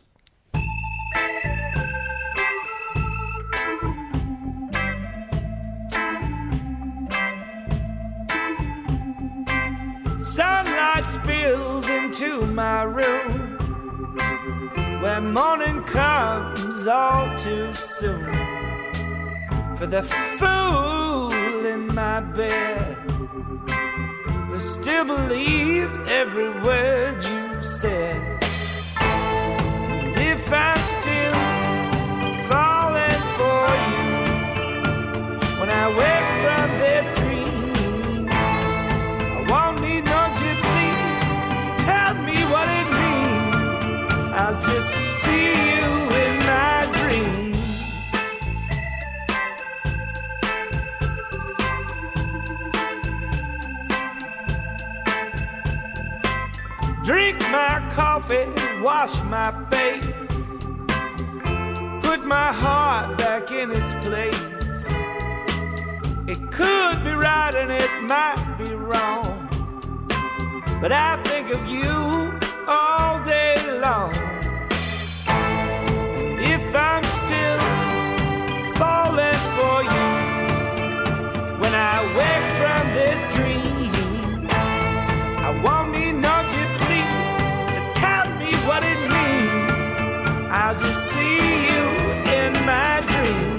Sunlight spills into my room when morning comes all too soon. For the fool in my bed who still believes every word you said. And if I'm still falling for you when I wake from this dream, I won't need no gypsy to tell me what it means. I'll just see you in my dreams. Drink my coffee, wash my face, put my heart back in its place. It could be right and it might be wrong, but I think of you all day long. If I'm still falling for you when I wake from this dream, I won't need no gypsy to tell me what it means. I'll just see you in my dreams.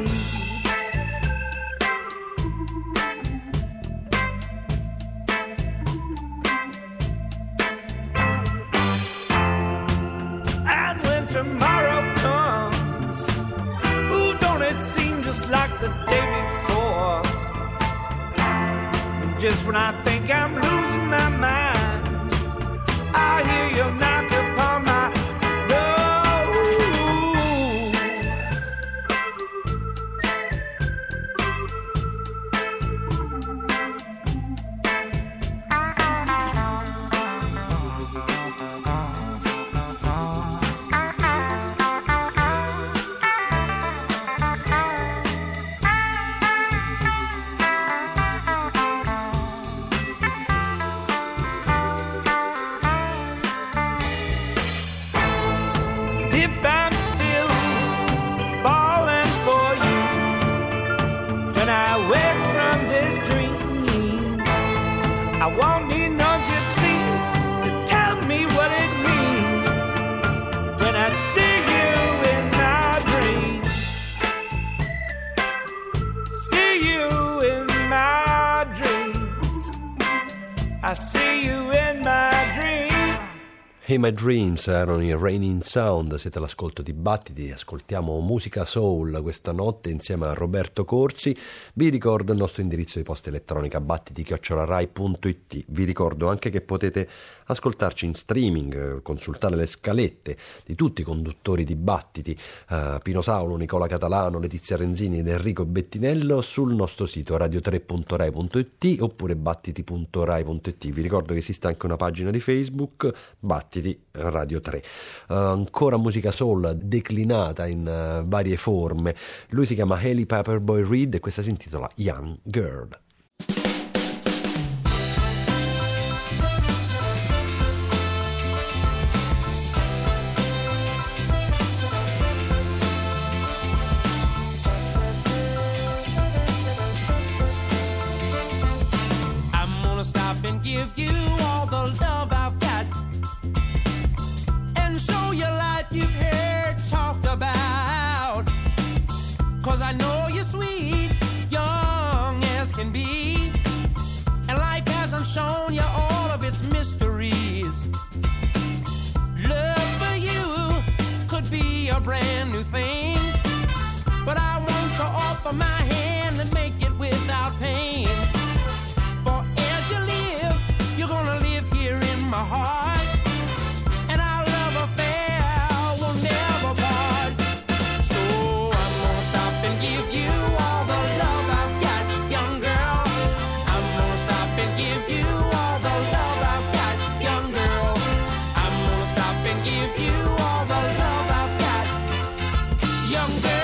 And when tomorrow comes, ooh, don't it seem just like the day before? And just when I think I'm losing my mind, I hear you knock upon my door. Hey My Dreams erano i Raining Sound, siete all'ascolto di Battiti, ascoltiamo musica soul questa notte insieme a Roberto Corsi. Vi ricordo il nostro indirizzo di posta elettronica battiti@rai.it. Vi ricordo anche che potete ascoltarci in streaming, consultare le scalette di tutti i conduttori di Battiti, Pino Saulo, Nicola Catalano, Letizia Renzini ed Enrico Bettinello sul nostro sito radio3.rai.it oppure battiti.rai.it. Vi ricordo che esiste anche una pagina di Facebook, Battiti Radio 3. Ancora musica soul declinata in varie forme. Lui si chiama Haley Paperboy Reed e questa si intitola Young Girl. I'm gonna stop and give you all the love I've got and show you life you've heard talked about. 'Cause I know you're sweet, young as can be, and life hasn't shown you all of its mysteries. Love for you could be a brand new thing, but I want to offer my hand and make it without pain. For as you live, you're gonna live here in my heart, and our love affair will never part. So I'm gonna stop and give you all the love I've got, young girl. I'm gonna stop and give you all the love I've got, young girl. I'm gonna stop and give you all the love I've got, young girl.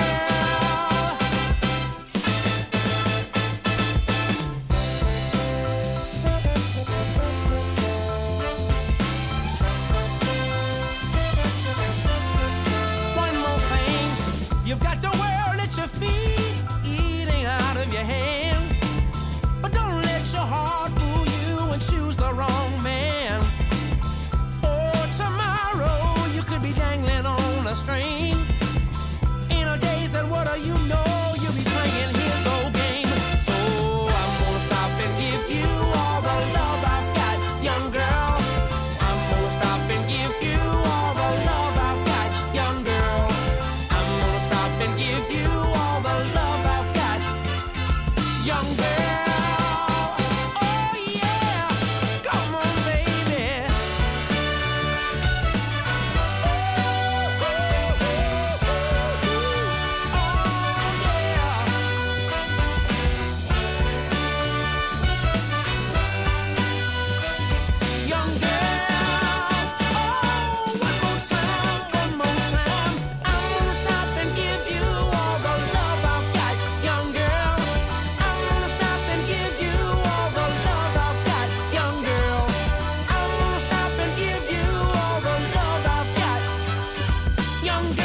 One more thing, you've got the world at your feet, eating out of your hand. But don't let your heart fool you and choose the wrong man. Or tomorrow you could be dangling on a string. In a days and what do you know, you'll be playing his old game. So I'm gonna stop and give you all the love I've got, young girl. I'm gonna stop and give you all the love I've got, young girl. I'm gonna stop and give you all the love I've got, young girl. Oh yeah, come on baby. Young girl, oh, one more time. I'm gonna stop and give you all the love I've got, young girl. I'm gonna stop and give you all the love I've got, young girl. I'm gonna stop and give you all the love I've got, young girl.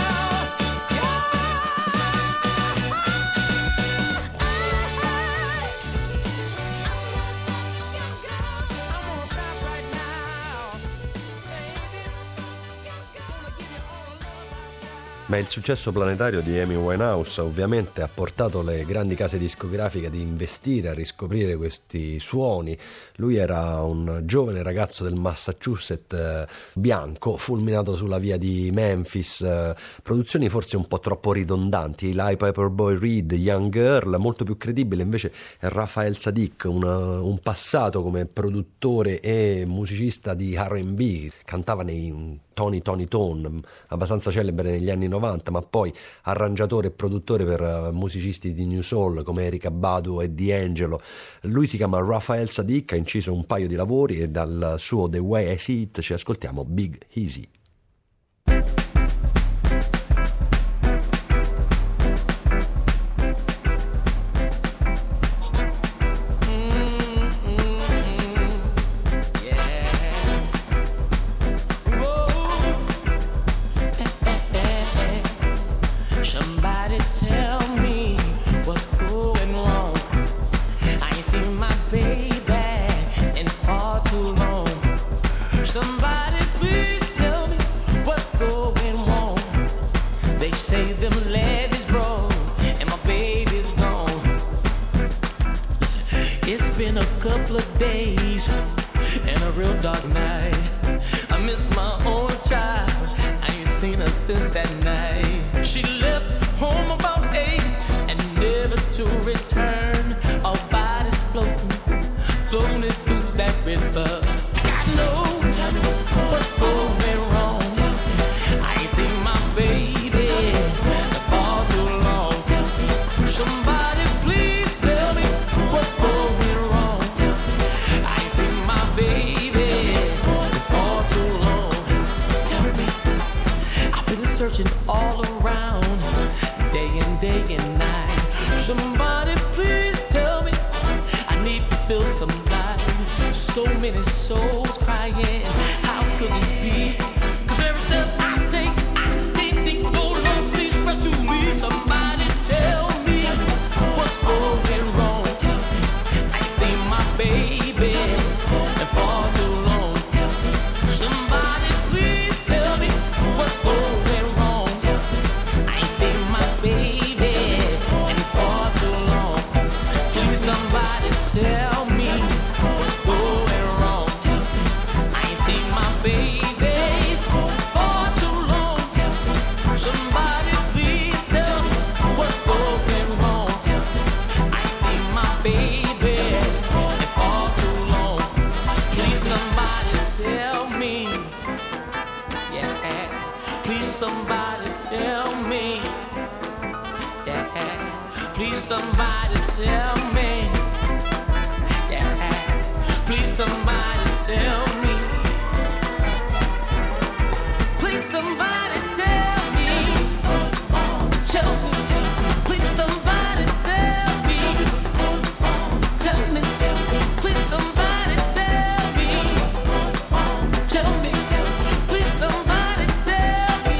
I'm gonna stop right now, baby. Gonna give you all the love I've got. Ma il successo planetario di Amy Winehouse ovviamente ha portato le grandi case discografiche ad investire, a riscoprire questi suoni. Lui era un giovane ragazzo del Massachusetts, bianco, fulminato sulla via di Memphis, produzioni forse un po' troppo ridondanti. Eli Paperboy Reed, Young Girl, molto più credibile invece è Raphael Saadiq, un passato come produttore e musicista di R&B, cantava nei Tony Tone, abbastanza celebre negli anni 90, ma poi arrangiatore e produttore per musicisti di New Soul come Erykah Badu e D'Angelo. Lui si chiama Raphael Saadiq, ha inciso un paio di lavori e dal suo The Way I See It ci ascoltiamo Big Easy. Somebody tell me what's going wrong. I ain't seen my baby in far too long. Somebody please tell me what's going wrong. They say them legs broke and my baby's gone. Listen, it's been a couple of days and a real dark night. I'm miss my own child. I ain't seen her since that night. She left home about 8 and never to return. Our bodies floating through that river. I got no time what's going wrong. I ain't seen my baby for too long. Somebody please tell me what's going wrong. I ain't seen my baby for too long. Tell me, I've been searching all around, day and night. Somebody please tell me, I need to feel some life. So many souls crying, how could this be? 'Cause every step I take, I think, oh Lord, please rescue me. Somebody tell me what's going wrong. I ain't seen my baby for too long. Somebody please tell me what's going wrong. I ain't seen my baby for too long. Please somebody tell me what's going wrong. I ain't seen my baby for too long. Somebody please tell me what's going wrong. I ain't seen my baby for too long. Please somebody tell me. Yeah, please somebody tell me. Yeah, please somebody tell me. Yeah, please somebody tell me. Please somebody tell me. Tell me. Please somebody tell me. Tell me. Please somebody tell me. Tell me. Please somebody tell me.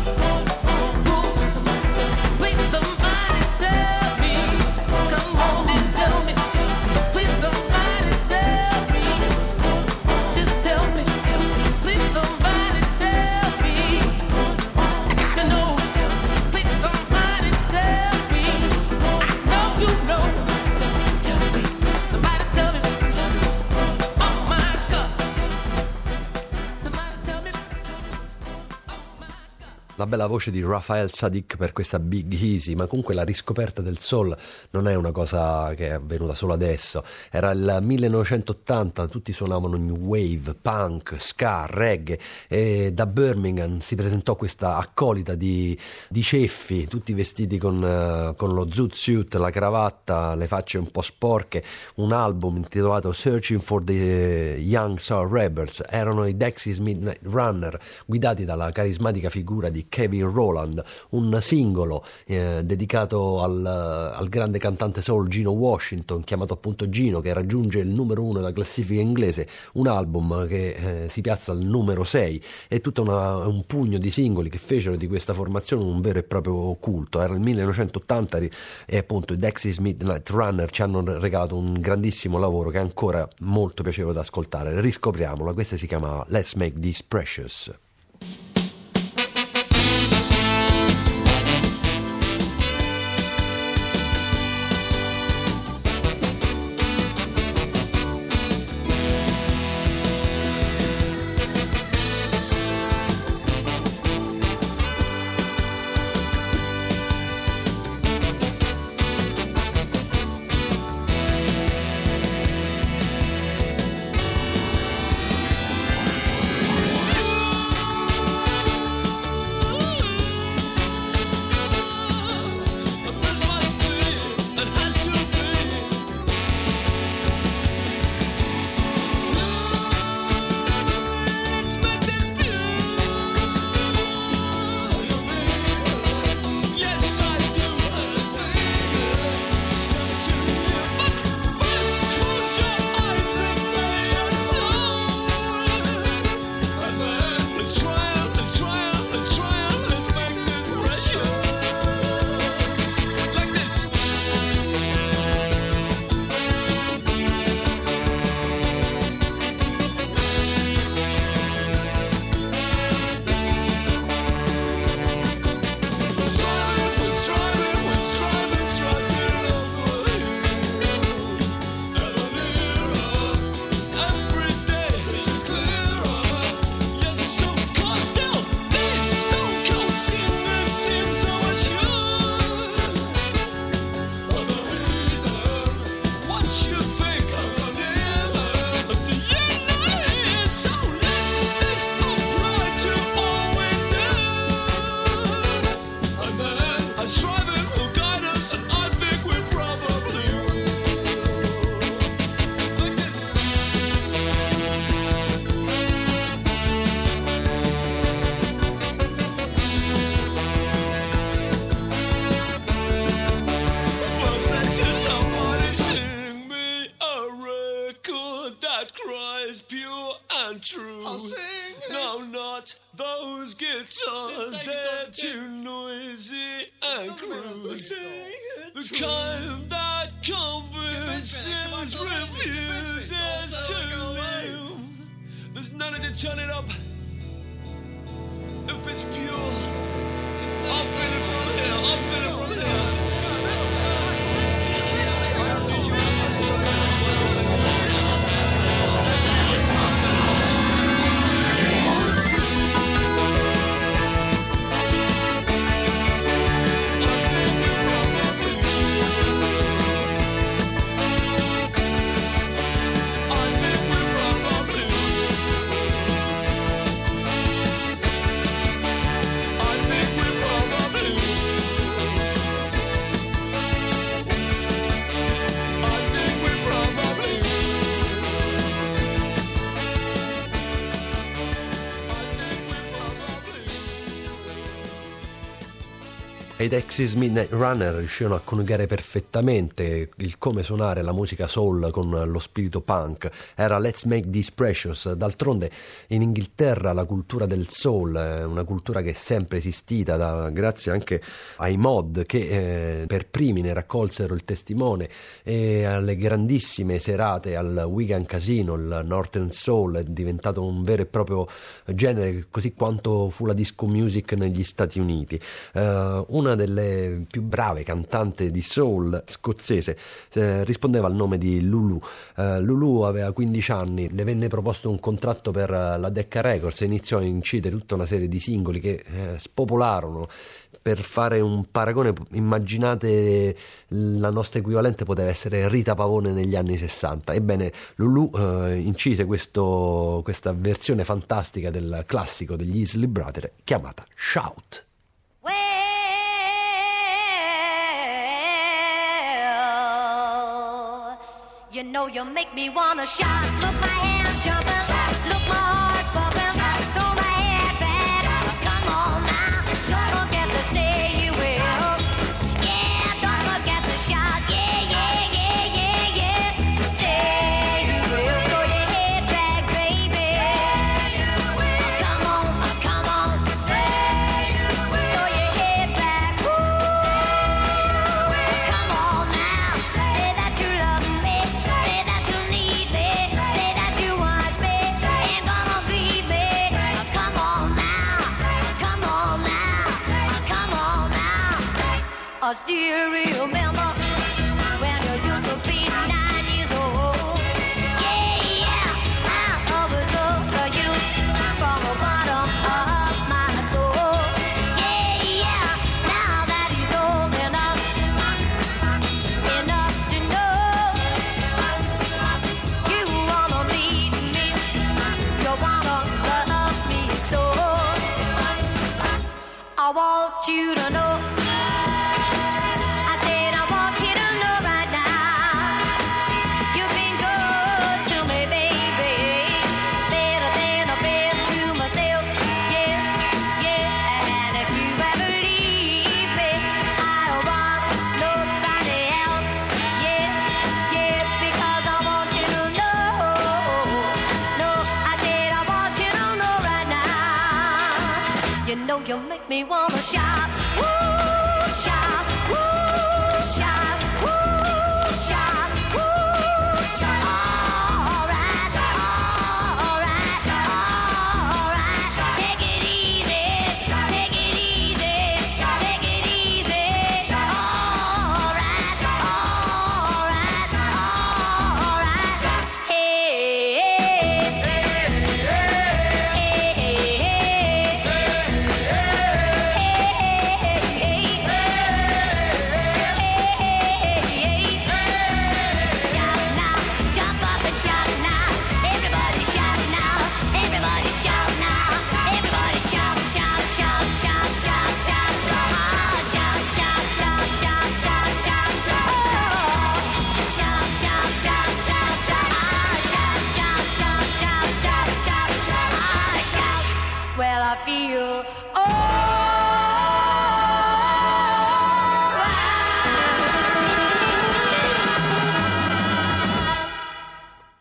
Please somebody tell me. Come on and tell me. Please somebody tell me. Just tell me. Please somebody tell me. I got to know. Please somebody tell me. I know you know. Tell me. Somebody tell me. Oh my God. Somebody tell me. Oh my God. La bella voce di Raphael Saadiq per questa Big Easy, ma comunque la riscoperta del soul non è una cosa che è avvenuta solo adesso. Era il 1980, tutti suonavano new wave, punk, ska, reggae, e da Birmingham si presentò questa accolita di ceffi, tutti vestiti con lo zoot suit, la cravatta, le facce un po' sporche, un album intitolato Searching for the Young Soul Rebels. Erano i Dexys Midnight Runner, guidati dalla carismatica figura di Kevin Rowland, un singolo dedicato al grande cantante soul Gino Washington, chiamato appunto Gino, che raggiunge il numero 1 della classifica inglese, un album che si piazza al numero 6 e tutto un pugno di singoli che fecero di questa formazione un vero e proprio culto. Era il 1980 e appunto i Dexys Midnight Runner ci hanno regalato un grandissimo lavoro che è ancora molto piacevole da ascoltare. Riscopriamola, questa si chiama Let's Make This Precious. and true. I'll sing it. No, not those guitars, they're too noisy and crude. The kind that convinces, refuses to live. There's none to turn it up. If it's pure, I'll feel it from here, I'll feel it from here. E i Dexys Midnight Runner riuscirono a coniugare perfettamente il come suonare la musica soul con lo spirito punk. Era Let's Make This Precious. D'altronde in Inghilterra la cultura del soul è una cultura che è sempre esistita, grazie anche ai mod che per primi ne raccolsero il testimone, e alle grandissime serate al Wigan Casino. Il Northern Soul è diventato un vero e proprio genere, così quanto fu la disco music negli Stati Uniti. Una delle più brave cantanti di soul scozzese rispondeva al nome di Lulu. Lulu aveva 15 anni, le venne proposto un contratto per la Decca Records e iniziò a incidere tutta una serie di singoli che spopolarono. Per fare un paragone, immaginate la nostra equivalente poteva essere Rita Pavone negli anni 60. Ebbene, Lulu incise questa versione fantastica del classico degli Isley Brothers chiamata Shout. Well, you know you make me wanna shout. Look, my hands jumping, look, my heart's pumping, throw my head back. Come on now, don't forget to say you will. Yeah, don't forget to shout. Yeah, yeah, yeah, yeah, yeah. Say you will. Throw your head back, baby. Come on, come on. Throw your head back. Woo. Come on now. Say that you love me. Say that you need me. Say that you want me. Ain't gonna grieve me. Come on now. Come on now. Come on now. I still remember when you used to be 9 years old. Yeah, yeah. I always loved you from the bottom of my soul. Yeah, yeah. Now that he's old enough to know you wanna lead me, you wanna love me so. I want you to know. I said I want you to know right now. You've been good to me, baby. Better than I've been to myself. Yeah, yeah. And if you ever leave me, I don't want nobody else. Yeah, yeah. Because I want you to know. No, I said I want you to know right now. You know you make me wanna shout. Woo, shout. Woo, shout. Woo, shout. Woo, shout. All right, all right, all right. Take it easy, take it easy, take it easy. All right, all right, all right. Hey, hey, hey, hey, hey, hey.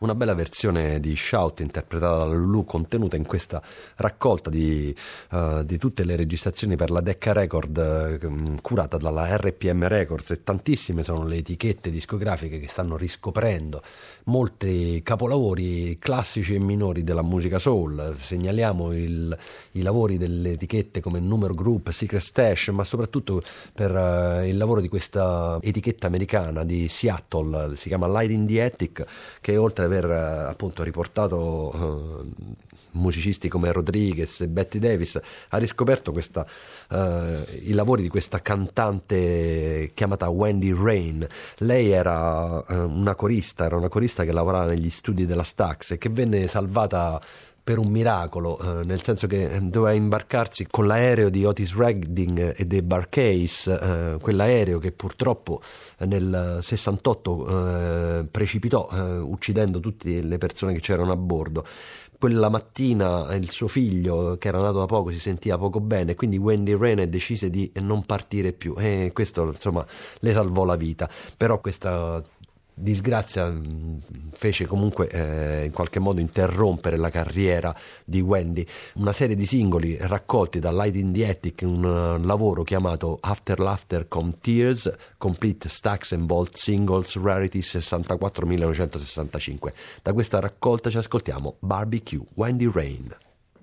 una bella versione di Shout interpretata da Lulu, contenuta in questa raccolta di tutte le registrazioni per la Decca Record, curata dalla RPM Records, e tantissime sono le etichette discografiche che stanno riscoprendo molti capolavori classici e minori della musica soul. Segnaliamo i lavori delle etichette come Numero Group, Secret Stash, ma soprattutto per il lavoro di questa etichetta americana di Seattle, si chiama Light in the Attic, che oltre ad aver appunto riportato musicisti come Rodriguez e Betty Davis, ha riscoperto i lavori di questa cantante chiamata Wendy Rain. Lei era una corista che lavorava negli studi della Stax e che venne salvata per un miracolo, nel senso che doveva imbarcarsi con l'aereo di Otis Redding e dei Bar-Kays, quell'aereo che purtroppo nel 68 precipitò, uccidendo tutte le persone che c'erano a bordo. Quella mattina il suo figlio, che era nato da poco, si sentiva poco bene, quindi Wendy Rain decise di non partire più, e questo insomma le salvò la vita. Però questa disgrazia fece comunque in qualche modo interrompere la carriera di Wendy. Una serie di singoli raccolti da Light in the Attic, un lavoro chiamato After Laughter Come Tears, Complete Stacks and Vault Singles Rarity 64-1965. Da questa raccolta ci ascoltiamo Barbecue, Wendy Rain.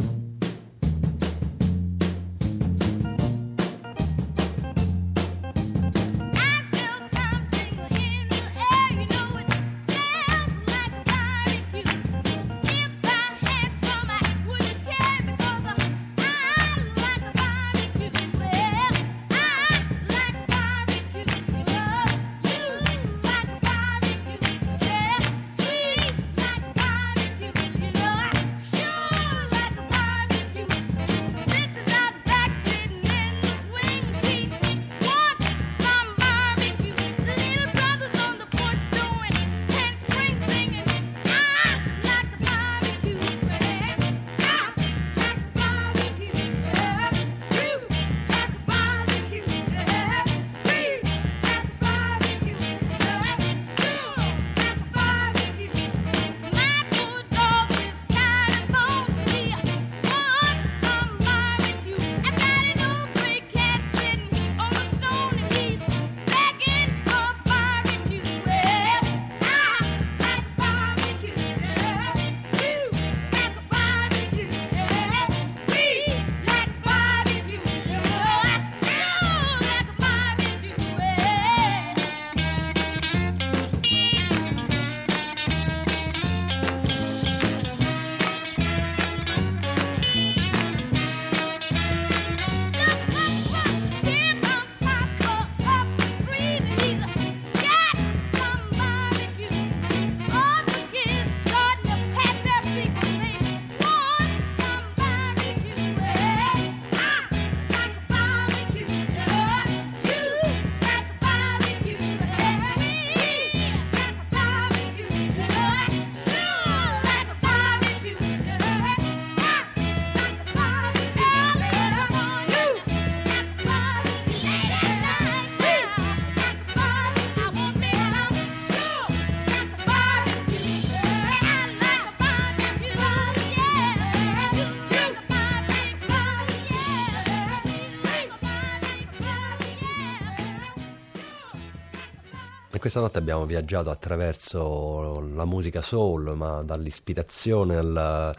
Questa notte abbiamo viaggiato attraverso la musica soul, ma dall'ispirazione al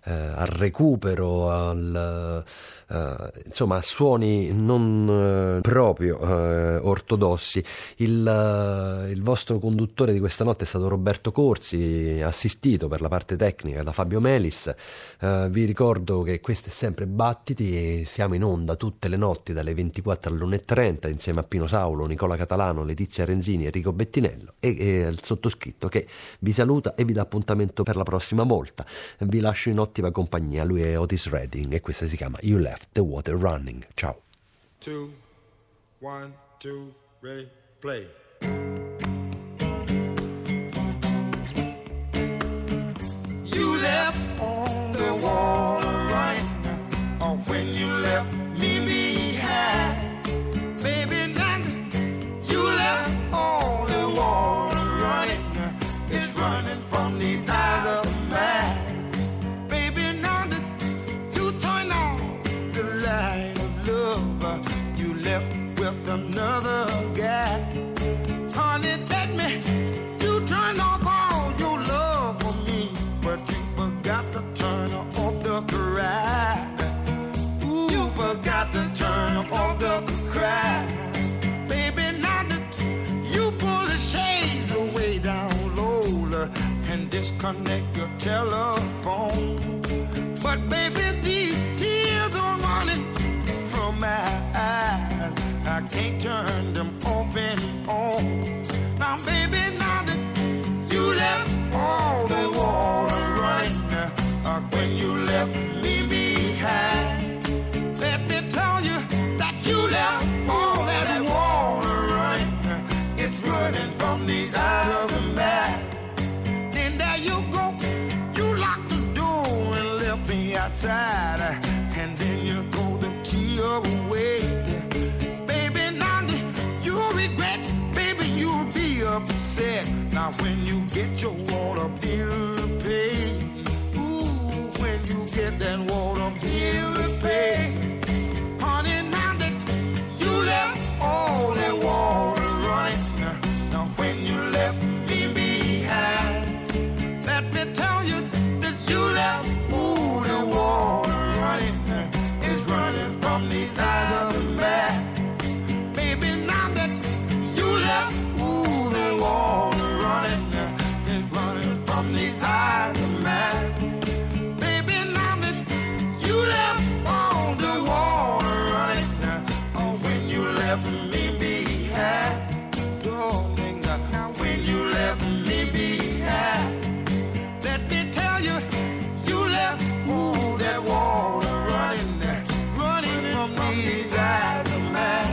recupero, insomma a suoni non proprio ortodossi. Il vostro conduttore di questa notte è stato Roberto Corsi, assistito per la parte tecnica da Fabio Melis. Vi ricordo che questo è sempre Battiti e siamo in onda tutte le notti dalle 24 alle 1:30 insieme a Pino Saulo, Nicola Catalano, Letizia Renzini, Enrico Bettinello e il sottoscritto che vi saluta e vi dà appuntamento per la prossima volta. Vi lascio in ottima compagnia, lui è Otis Redding e questa si chiama You Left the Water Running. Ciao. 2, 1, 2, ready, play. You left on the water running, or when you left me behind, baby, then you left on the water running, it's running from these another guy. Honey, let me, you turn off all your love for me, but you forgot to turn off the cry. Ooh, you forgot to turn off the cry. Baby, now that you pull the shades away down low and disconnect your telephone. But baby, these tears are running from my eyes. I can't turn them off and on. Now baby, now that you left all the water running, when you left me behind, let me tell you that you left all that water running. It's running from the eye of the man. Then there you go, you locked the door and left me outside, and then you throw the key away. Baby, now you'll regret, baby, you'll be upset. Now when you get your water bill paid, ooh, when you get that water bill paid, honey, now that you left all that water running, now when you left me behind, let me tell you that you left all the water running, is running from the eyes of the man. Baby, now that you left all the water running, is running from the eyes of the man. Baby, now that you left all the water running, oh, when you left me behind, darling, now when you left me behind, let me tell you, you left all that water running, running from these eyes of mine.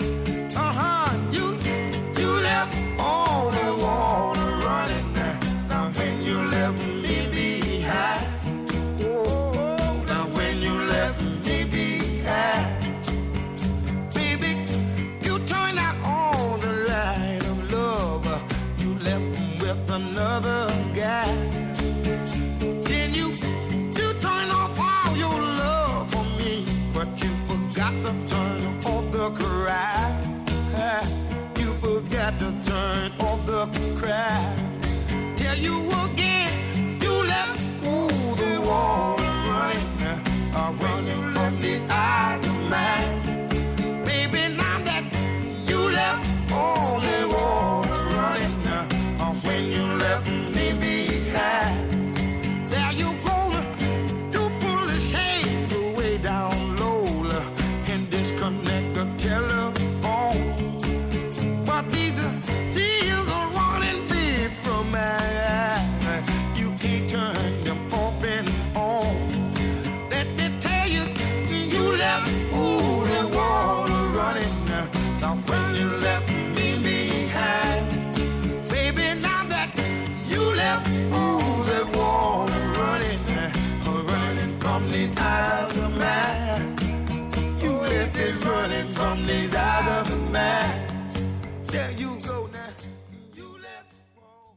You left all the water running, now when you left me behind. Oh, now when you left me behind, baby, you turned out all the light of love. You left with another guy. Then you turned off all your love for me, but you forgot to turn off the cry. You forgot to turn off the cry. Tell you again, you left all the water running, when you from the eyes of mine. Baby, now that you left all the water running, when you left me behind, there you go, you pull the shades away down low and disconnect the telephone. But these tears are running big from my eyes. You can't turn them off and on. Let me tell you, you left all the water running, now when you left me behind. Baby, now that you left all the water running, running from the eyes of man. You left it running from the eyes of man. There you go now. You left all.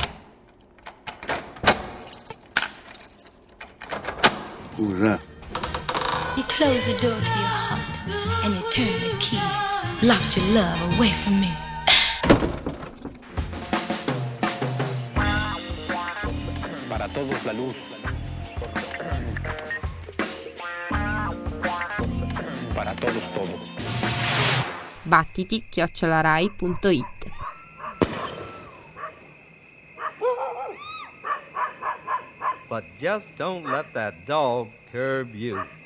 Scusa. You closed the door to your heart and you turned the key, locked your love away from me. Para todos la luz. Para todos todo. battiti@rai.it. But just don't let that dog curb you.